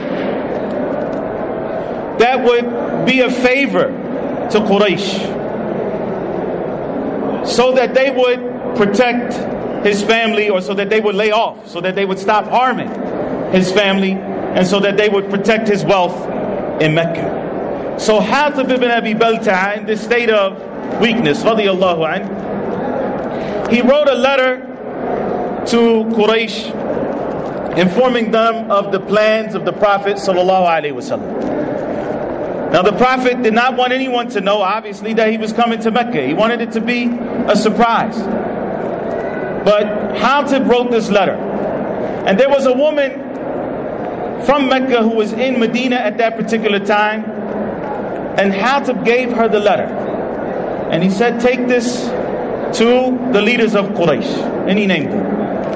that would be a favor to Quraysh. so that they would protect his family, or so that they would lay off, so that they would stop harming his family, and so that they would protect his wealth in Mecca. So Hatib ibn Abi Balta'a, in this state of weakness, radiyallahu anhu, he wrote a letter to Quraysh informing them of the plans of the Prophet sallallahu alaihi wasallam. Now the Prophet did not want anyone to know, obviously, that he was coming to Mecca. He wanted it to be a surprise. But Hatib wrote this letter. And there was a woman from Mecca who was in Medina at that particular time. And Hatib gave her the letter. And he said, take this to the leaders of Quraysh. And he named them.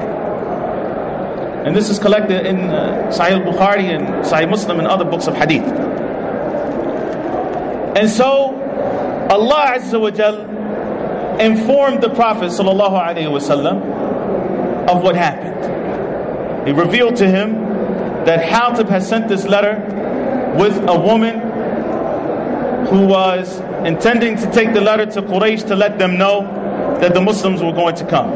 And this is collected in Sahih Bukhari and Sahih Muslim and other books of hadith. And so Allah Azza wa Jal informed the Prophet sallallahu alaihi wasallam of what happened. He revealed to him that Hatib has sent this letter with a woman who was intending to take the letter to Quraysh to let them know that the Muslims were going to come.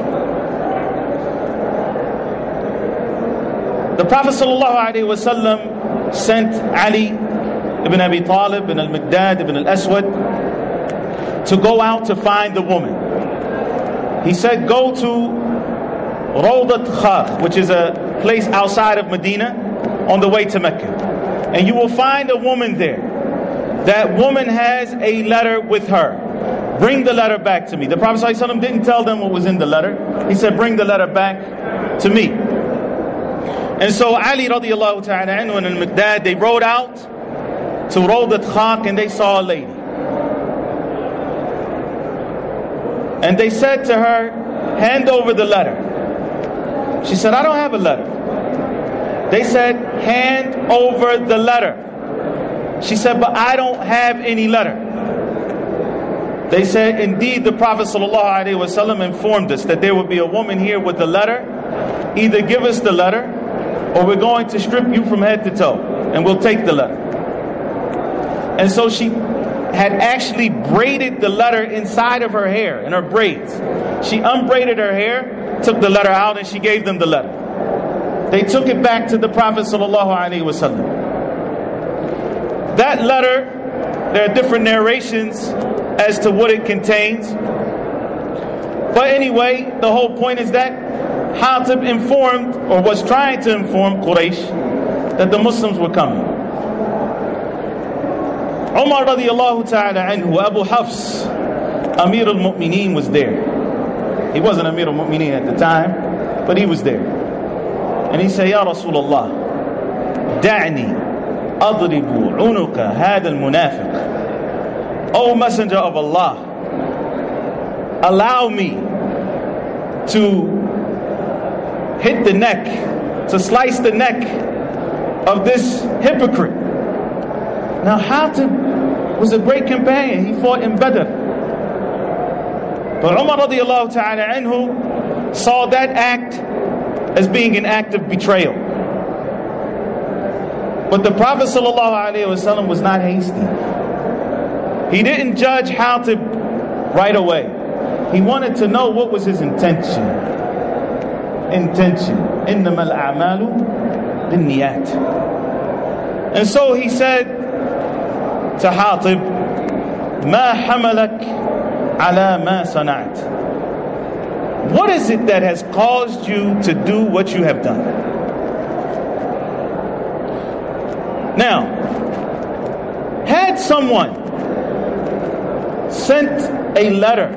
The Prophet sallallahu alaihi wasallam sent Ali ibn Abi Talib and Al-Miqdad ibn Al-Aswad to go out to find the woman. He said, go to Rawdat Khakh, which is a place outside of Medina on the way to Mecca. And you will find a woman there. That woman has a letter with her. Bring the letter back to me. The Prophet ﷺ didn't tell them what was in the letter. He said, bring the letter back to me. And so Ali radiallahu ta'ala anhu and Al-Miqdad, they rode out to Rawdat Khakh and they saw a lady. And they said to her, hand over the letter. She said, I don't have a letter. They said, hand over the letter. She said, but I don't have any letter. They said, indeed, the Prophet ﷺ informed us that there would be a woman here with the letter. Either give us the letter, or we're going to strip you from head to toe, and we'll take the letter. And so she had actually braided the letter inside of her hair, in her braids. She unbraided her hair, took the letter out, and she gave them the letter. They took it back to the Prophet ﷺ. That letter, there are different narrations as to what it contains. But anyway, the whole point is that Hatib informed, or was trying to inform Quraysh, that the Muslims were coming. Umar radiallahu ta'ala anhu, Abu Hafs, Amir al-Mu'mineen, was there. He wasn't Amir al-Mu'mineen at the time, but he was there. And he said, Ya Rasulullah, da'ni adribu unuka hada al-munafiq. O Messenger of Allah, allow me to hit the neck, to slice the neck of this hypocrite. Now Hatib was a great companion. He fought in Badr. But Umar radiallahu ta'ala anhu saw that act as being an act of betrayal. But the Prophet sallallahu alaihi wasallam was not hasty. He didn't judge Hatib right away. He wanted to know what was his intention. إِنَّمَا الْأَعْمَالُ بِالنِّيَّاتِ. And so he said to Hatib, مَا حَمَلَكَ عَلَى مَا صَنَعْتَ. What is it that has caused you to do what you have done? Now, had someone sent a letter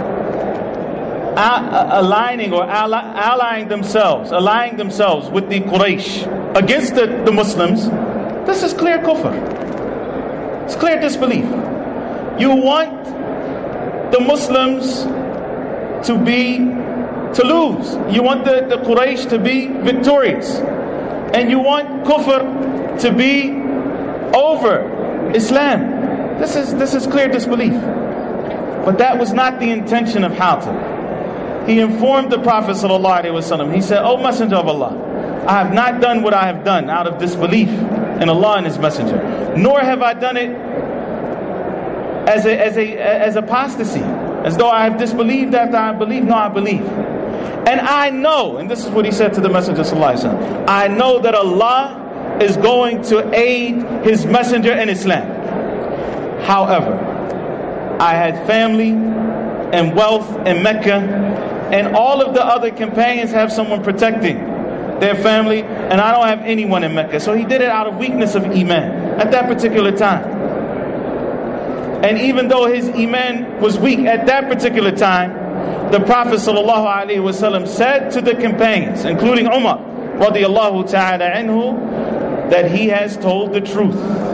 aligning or allying themselves with the Quraysh against the Muslims, this is clear kufr. It's clear disbelief. You want the Muslims to lose. You want the Quraysh to be victorious. And you want kufr to be over Islam. This is clear disbelief. But that was not the intention of Hatib. He informed the Prophet ﷺ. He said, O Messenger of Allah, I have not done what I have done out of disbelief in Allah and His Messenger, nor have I done it as apostasy. As though I have disbelieved after I believe. No, I believe. And I know, and this is what he said to the Messenger sallallahu alaihi wasallam, I know that Allah is going to aid His Messenger in Islam. However, I had family and wealth in Mecca, and all of the other companions have someone protecting their family, and I don't have anyone in Mecca. So he did it out of weakness of Iman at that particular time. And even though his Iman was weak at that particular time, the Prophet ﷺ said to the companions, including Umar radiyallahu ta'ala anhu, that he has told the truth.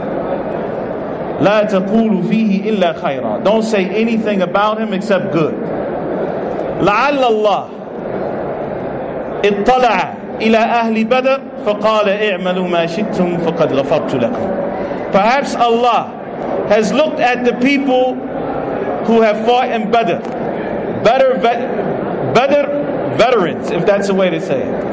لا تقولوا فيه إلا خيرا. Don't say anything about him except good. لعل الله اطلع إلى أهل بدر فقال اعملوا ما شئتم فقد غفرت لكم. Perhaps Allah has looked at the people who have fought in Badr. Badr veterans, if that's the way to say it.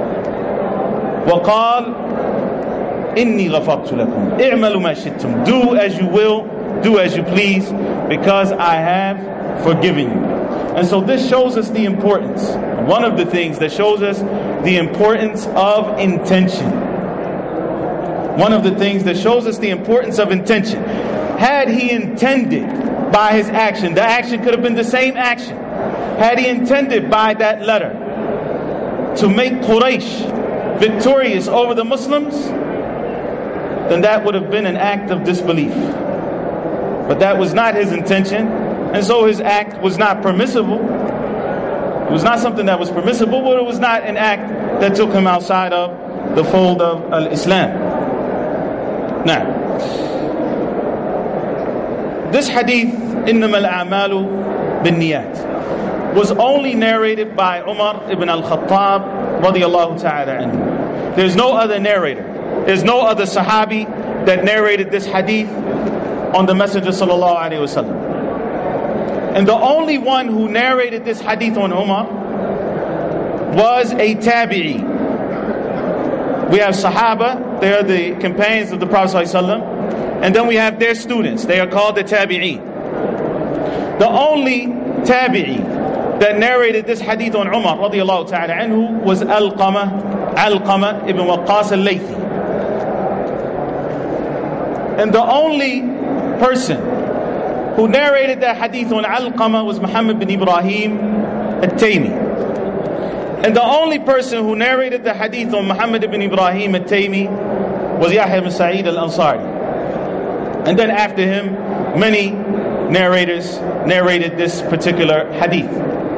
وقال إني غفرت لكم اعملوا ما شئتم. Do as you will, do as you please, because I have forgiven you. And so this shows us the importance. One of the things that shows us the importance of intention. One of the things that shows us the importance of intention. Had he intended by his action, the action could have been the same action. Had he intended by that letter to make Quraysh victorious over the Muslims, then that would have been an act of disbelief. But that was not his intention, and so his act was not permissible. It was not something that was permissible, but it was not an act that took him outside of the fold of Islam. Now, this hadith, إِنَّمَا الْأَعْمَالُ بِالنِّيَّاتِ, was only narrated by Umar ibn al-Khattab radiyallahu ta'ala anhu. There's no other narrator. There's no other Sahabi that narrated this hadith on the Messenger sallallahu alaihi wasallam. And the only one who narrated this hadith on Umar was a tabi'i. We have Sahaba, they are the companions of the Prophet sallallahu alaihi wasallam, and then we have their students. They are called the tabi'i. The only tabi'i that narrated this hadith on Umar radiyallahu ta'ala anhu was Alqamah ibn Waqqas al-Laythi. And the only person who narrated that hadith on Alqamah was Muhammad bin Ibrahim al-Taymi. And the only person who narrated the hadith on Muhammad ibn Ibrahim al-Taymi was Yahya ibn Sa'id al-Ansari. And then after him, many narrators narrated this particular hadith.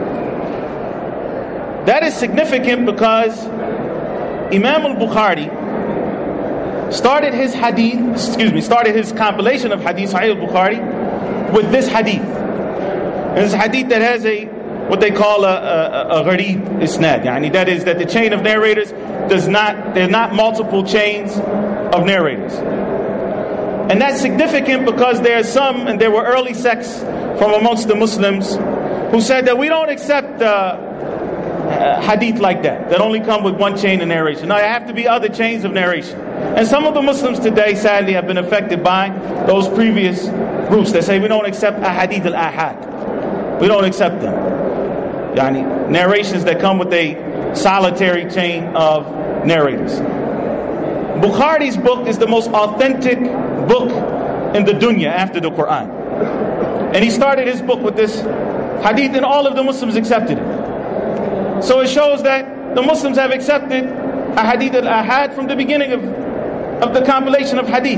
That is significant because Imam al-Bukhari started his compilation of hadith, Sahih al-Bukhari, with this hadith. And this hadith that has what they call a gharib isnad. Yani that is that the chain of narrators there's not multiple chains of narrators. And that's significant because there are some, and there were early sects from amongst the Muslims who said that we don't accept hadith like that only come with one chain of narration. No, there have to be other chains of narration. And some of the Muslims today, sadly, have been affected by those previous groups that say we don't accept ahadith al-ahad. We don't accept them. Yani, narrations that come with a solitary chain of narrators. Bukhari's book is the most authentic book in the dunya after the Quran. And he started his book with this hadith, and all of the Muslims accepted it. So it shows that the Muslims have accepted a hadith al-ahad from the beginning of the compilation of hadith.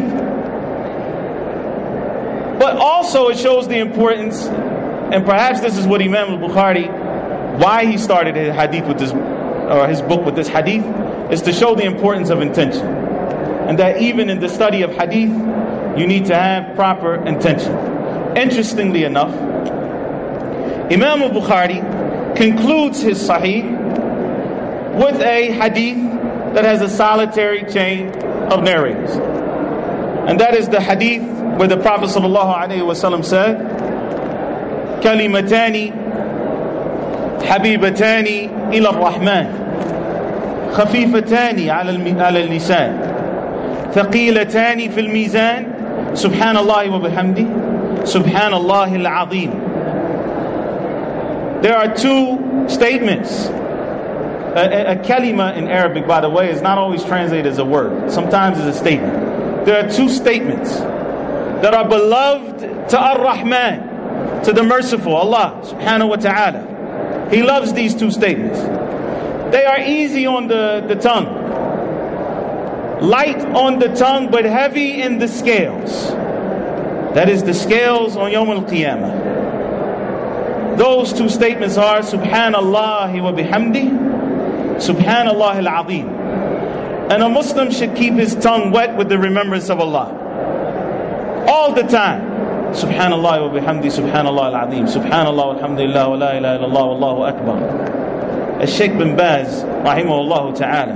But also it shows the importance, and perhaps this is what Imam al-Bukhari, why he started his hadith with this, or his book with this hadith, is to show the importance of intention. And that even in the study of hadith, you need to have proper intention. Interestingly enough, Imam al-Bukhari concludes his Sahih with a hadith that has a solitary chain of narrators. And that is the hadith where the Prophet ﷺ said, Kalimatani habibatani ila ar-Rahman khafifatani ala al-lisan ثقيلتان في الميزان سبحان الله وبحمده سبحان الله العظيم There are two statements. A kalima in Arabic, by the way, is not always translated as a word. Sometimes it's a statement. There are two statements that are beloved to Ar-Rahman, to the merciful Allah subhanahu wa ta'ala. He loves these two statements. They are easy on the tongue, light on the tongue, but heavy in the scales. That is the scales on Yawm al-Qiyamah. Those two statements are Subhanallah wa bihamdi, Subhanallah al-Azim. And a Muslim should keep his tongue wet with the remembrance of Allah all the time. Subhanallah wa bihamdi, Subhanallah al-Azim, Subhanallah alhamdulillah wa la ilaha illallah wallahu akbar. Al-Shaykh bin Baz rahimahullah ta'ala,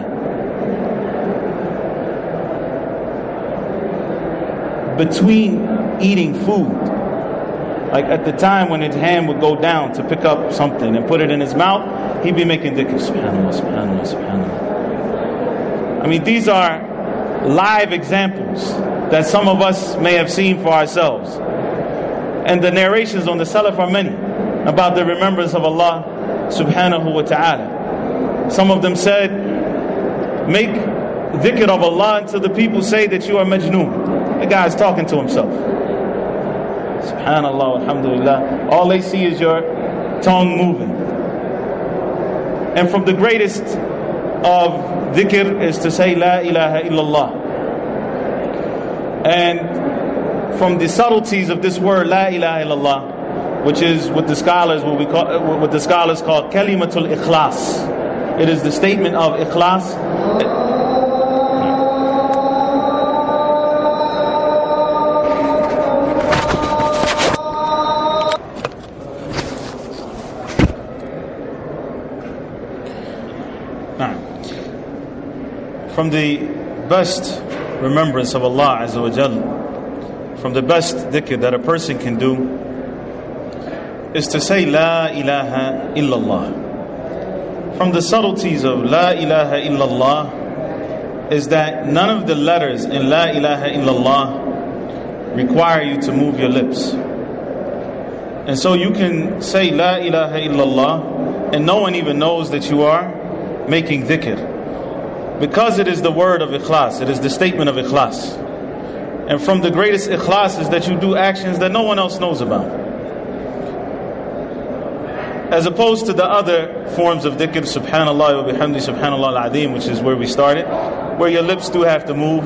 between eating food, like at the time when his hand would go down to pick up something and put it in his mouth, he'd be making dhikr, subhanallah, subhanallah, subhanallah. I mean, these are live examples that some of us may have seen for ourselves. And the narrations on the Salaf are many about the remembrance of Allah subhanahu wa ta'ala. Some of them said, make dhikr of Allah until the people say that you are majnoon. The guy is talking to himself. Subhanallah, alhamdulillah. All they see is your tongue moving. And from the greatest of dhikr is to say La ilaha illallah. And from the subtleties of this word La ilaha illallah, which is what the scholars call kalimatul ikhlas. It is the statement of ikhlas. From the best remembrance of Allah Azza wa Jal, from the best dhikr that a person can do, is to say La ilaha illallah. From the subtleties of La ilaha illallah is that none of the letters in La ilaha illallah require you to move your lips. And so you can say La ilaha illallah and no one even knows that you are making dhikr, because it is the word of ikhlas, it is the statement of ikhlas. And from the greatest ikhlas is that you do actions that no one else knows about, as opposed to the other forms of dhikr, subhanallah wa bihamdi, subhanallah al-azim, which is where we started, where your lips do have to move.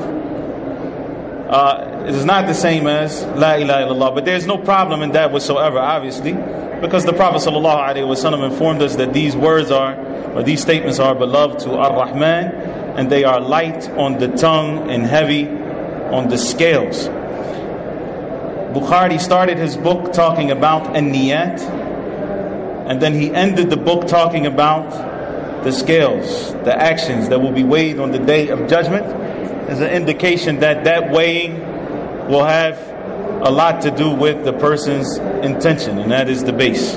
It is not the same as la ilaha illallah, but there's no problem in that whatsoever, obviously, because the Prophet ﷺ informed us that these words are, or these statements are beloved to Ar-Rahman, and they are light on the tongue and heavy on the scales. Bukhari started his book talking about an-niyat, and then he ended the book talking about the scales, the actions that will be weighed on the day of judgment, as an indication that that weighing will have a lot to do with the person's intention, and that is the base.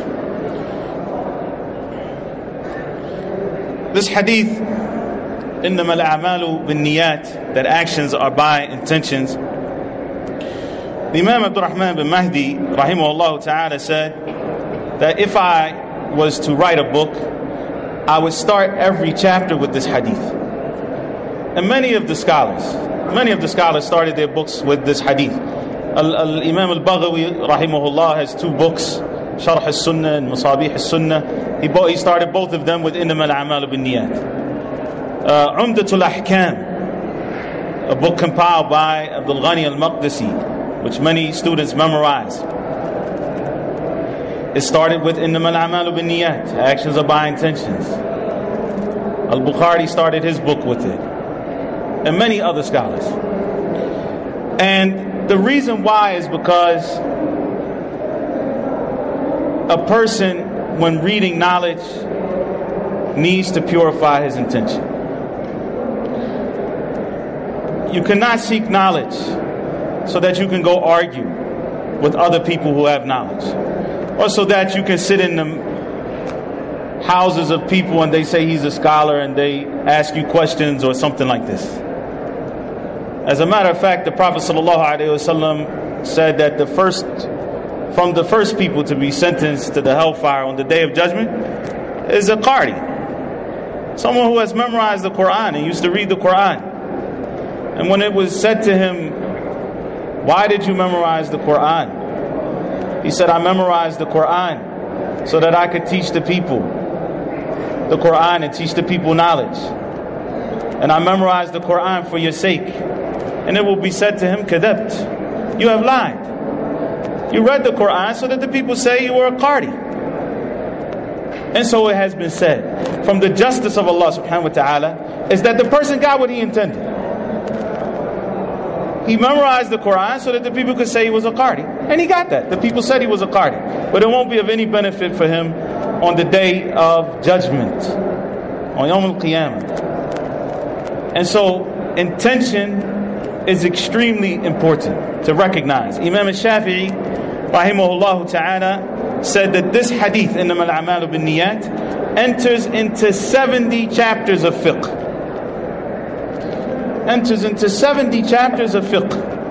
This hadith, إنما الأعمال بالنيات, that actions are by intentions. The Imam Abdul Rahman bin Mahdi rahimahullah ta'ala said that if I was to write a book, I would start every chapter with this hadith. And many of the scholars started their books with this hadith. Imam al-Baghawi rahimahullah has two books, Sharh al-Sunnah and Masabih al-Sunnah. He started both of them with إنما الأعمال بالنيات. Umdatul Ahkam, a book compiled by Abdul Ghani al-Maqdisi, which many students memorize. It started with إنما الأعمال بالنيات, actions are by intentions. Al-Bukhari started his book with it, and many other scholars. And the reason why is because a person, when reading knowledge, needs to purify his intention. You cannot seek knowledge so that you can go argue with other people who have knowledge, or so that you can sit in the houses of people and they say he's a scholar and they ask you questions or something like this. As a matter of fact, the Prophet ﷺ said that the first from the first people to be sentenced to the hellfire on the Day of Judgment is a qari, someone who has memorized the Quran and used to read the Quran. And when it was said to him, why did you memorize the Quran? He said, I memorized the Quran so that I could teach the people the Quran and teach the people knowledge. And I memorized the Quran for your sake. And it will be said to him, Kadabt, you have lied. You read the Quran so that the people say you were a qari. And so it has been said, from the justice of Allah subhanahu wa ta'ala, is that the person got what he intended. He memorized the Quran so that the people could say he was a qari. And he got that. The people said he was a qari. But it won't be of any benefit for him on the Day of Judgment, on Yawm al-Qiyamah. And so intention is extremely important to recognize. Imam al-Shafi'i, rahimahullah ta'ala, said that this hadith, إِنَّمَا الْأَعْمَالُ بِالنِّيَّاتِ, enters into 70 chapters of fiqh. Enters into 70 chapters of fiqh.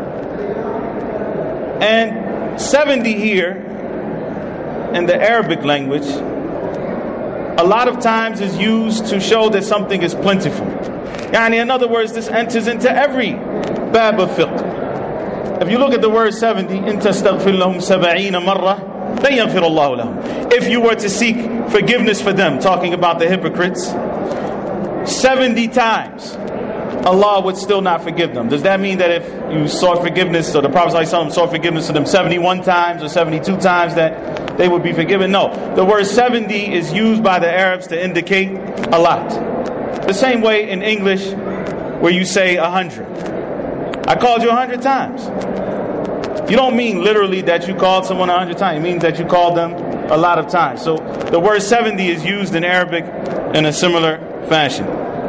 And 70 here, in the Arabic language, a lot of times is used to show that something is plentiful. Yani, in other words, this enters into every bab of fiqh. If you look at the word 70, إِن تَسْتَغْفِرْ لَهُمْ 70 مَرَّةً لَنْ يَغْفِرَ اللَّهُ لَهُمْ. If you were to seek forgiveness for them, talking about the hypocrites, 70 times, Allah would still not forgive them. Does that mean that if you sought forgiveness, or the Prophet ﷺ sought forgiveness for them 71 times or 72 times, that they would be forgiven? No. The word 70 is used by the Arabs to indicate a lot. The same way in English, where you say 100. I called you 100 times. You don't mean literally that you called someone 100 times. It means that you called them a lot of times. So the word 70 is used in Arabic in a similar fashion.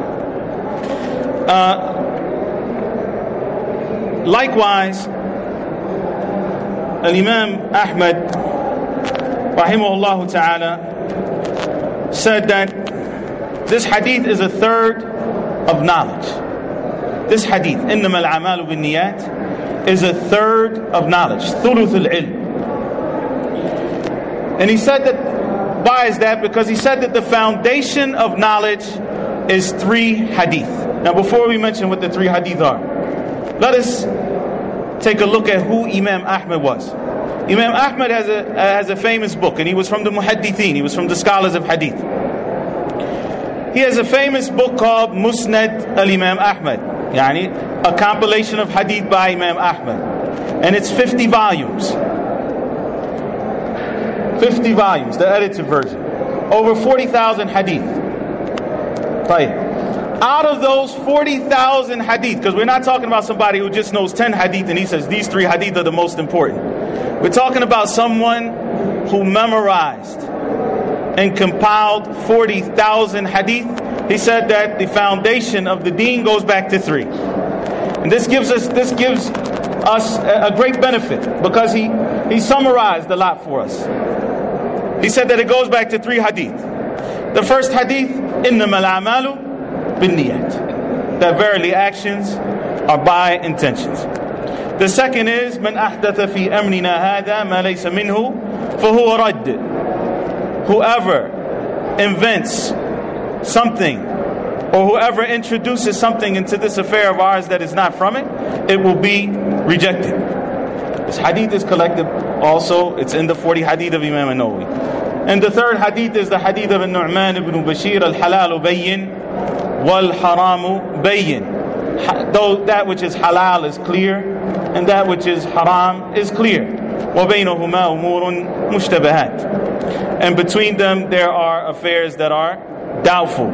Likewise, Imam Ahmad, rahimahullah ta'ala, said that this hadith is a third of knowledge. This hadith, إِنَّمَا الْأَعْمَالُ بِالنِّيَّاتِ, is a third of knowledge. ثُلُثُ الْعِلْمِ. And he said that, why is that? Because he said that the foundation of knowledge is 3 hadith. Now before we mention what the 3 hadith are, let us take a look at who Imam Ahmad was. Imam Ahmad has a famous book, and he was from the muhaddithin, he was from the scholars of hadith. He has a famous book called Musnad al-Imam Ahmad, yani a compilation of hadith by Imam Ahmad. And it's 50 volumes. 50 volumes, the edited version. Over 40,000 hadith. Right. Out of those 40,000 hadith, because we're not talking about somebody who just knows 10 hadith and he says these 3 hadith are the most important. We're talking about someone who memorized and compiled 40,000 hadith. He said that the foundation of the deen goes back to 3. And this gives us a great benefit, because he summarized a lot for us. He said that it goes back to 3 hadith. The first hadith, إِنَّمَا الْأَعْمَالُ بِالنِّيَّاتِ, that verily actions are by intentions. The second is مَنْ أَحْدَثَ فِي أَمْرِنَا هَذَا مَا لَيْسَ مِنْهُ فَهُوَ رَدٌّ. Whoever invents something, or whoever introduces something into this affair of ours that is not from it, it will be rejected. This hadith is collected also, it's in the 40 hadith of Imam an-Nawawi. And the third hadith is the hadith of Nu'man ibn Bashir, al-halalu bayyin wal-haramu bayyin. Though that which is halal is clear, and that which is haram is clear. وَبَيْنَهُمَا أُمُورٌ مُشْتَبَهَاتٌ. And between them there are affairs that are doubtful.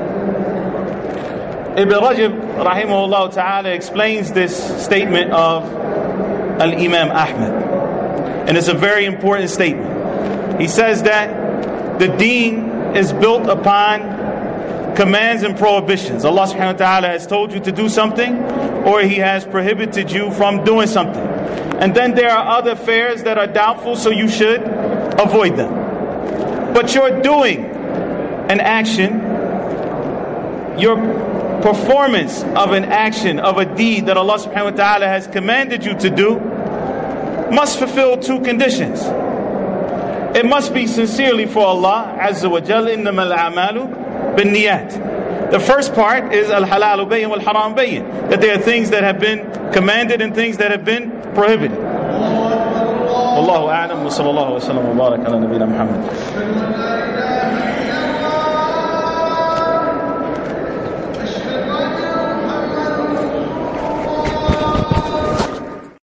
Ibn Rajab, rahimahullah ta'ala, explains this statement of Al-Imam Ahmad. And it's a very important statement. He says that the deen is built upon commands and prohibitions. Allah subhanahu wa ta'ala has told you to do something, or He has prohibited you from doing something. And then there are other affairs that are doubtful, so you should avoid them. But you're doing an action, your performance of an action, of a deed that Allah subhanahu wa ta'ala has commanded you to do, must fulfill two conditions. It must be sincerely for Allah Azza wa Jal. إِنَّمَا الْأَعْمَالُ بِالنِّيَّاتِ. The first part is al-halalu bayyin wal-haram bayyin, that there are things that have been commanded and things that have been prohibited. Wallahu a'lam wa sallallahu wa sallam wa barak ala nabina Muhammad.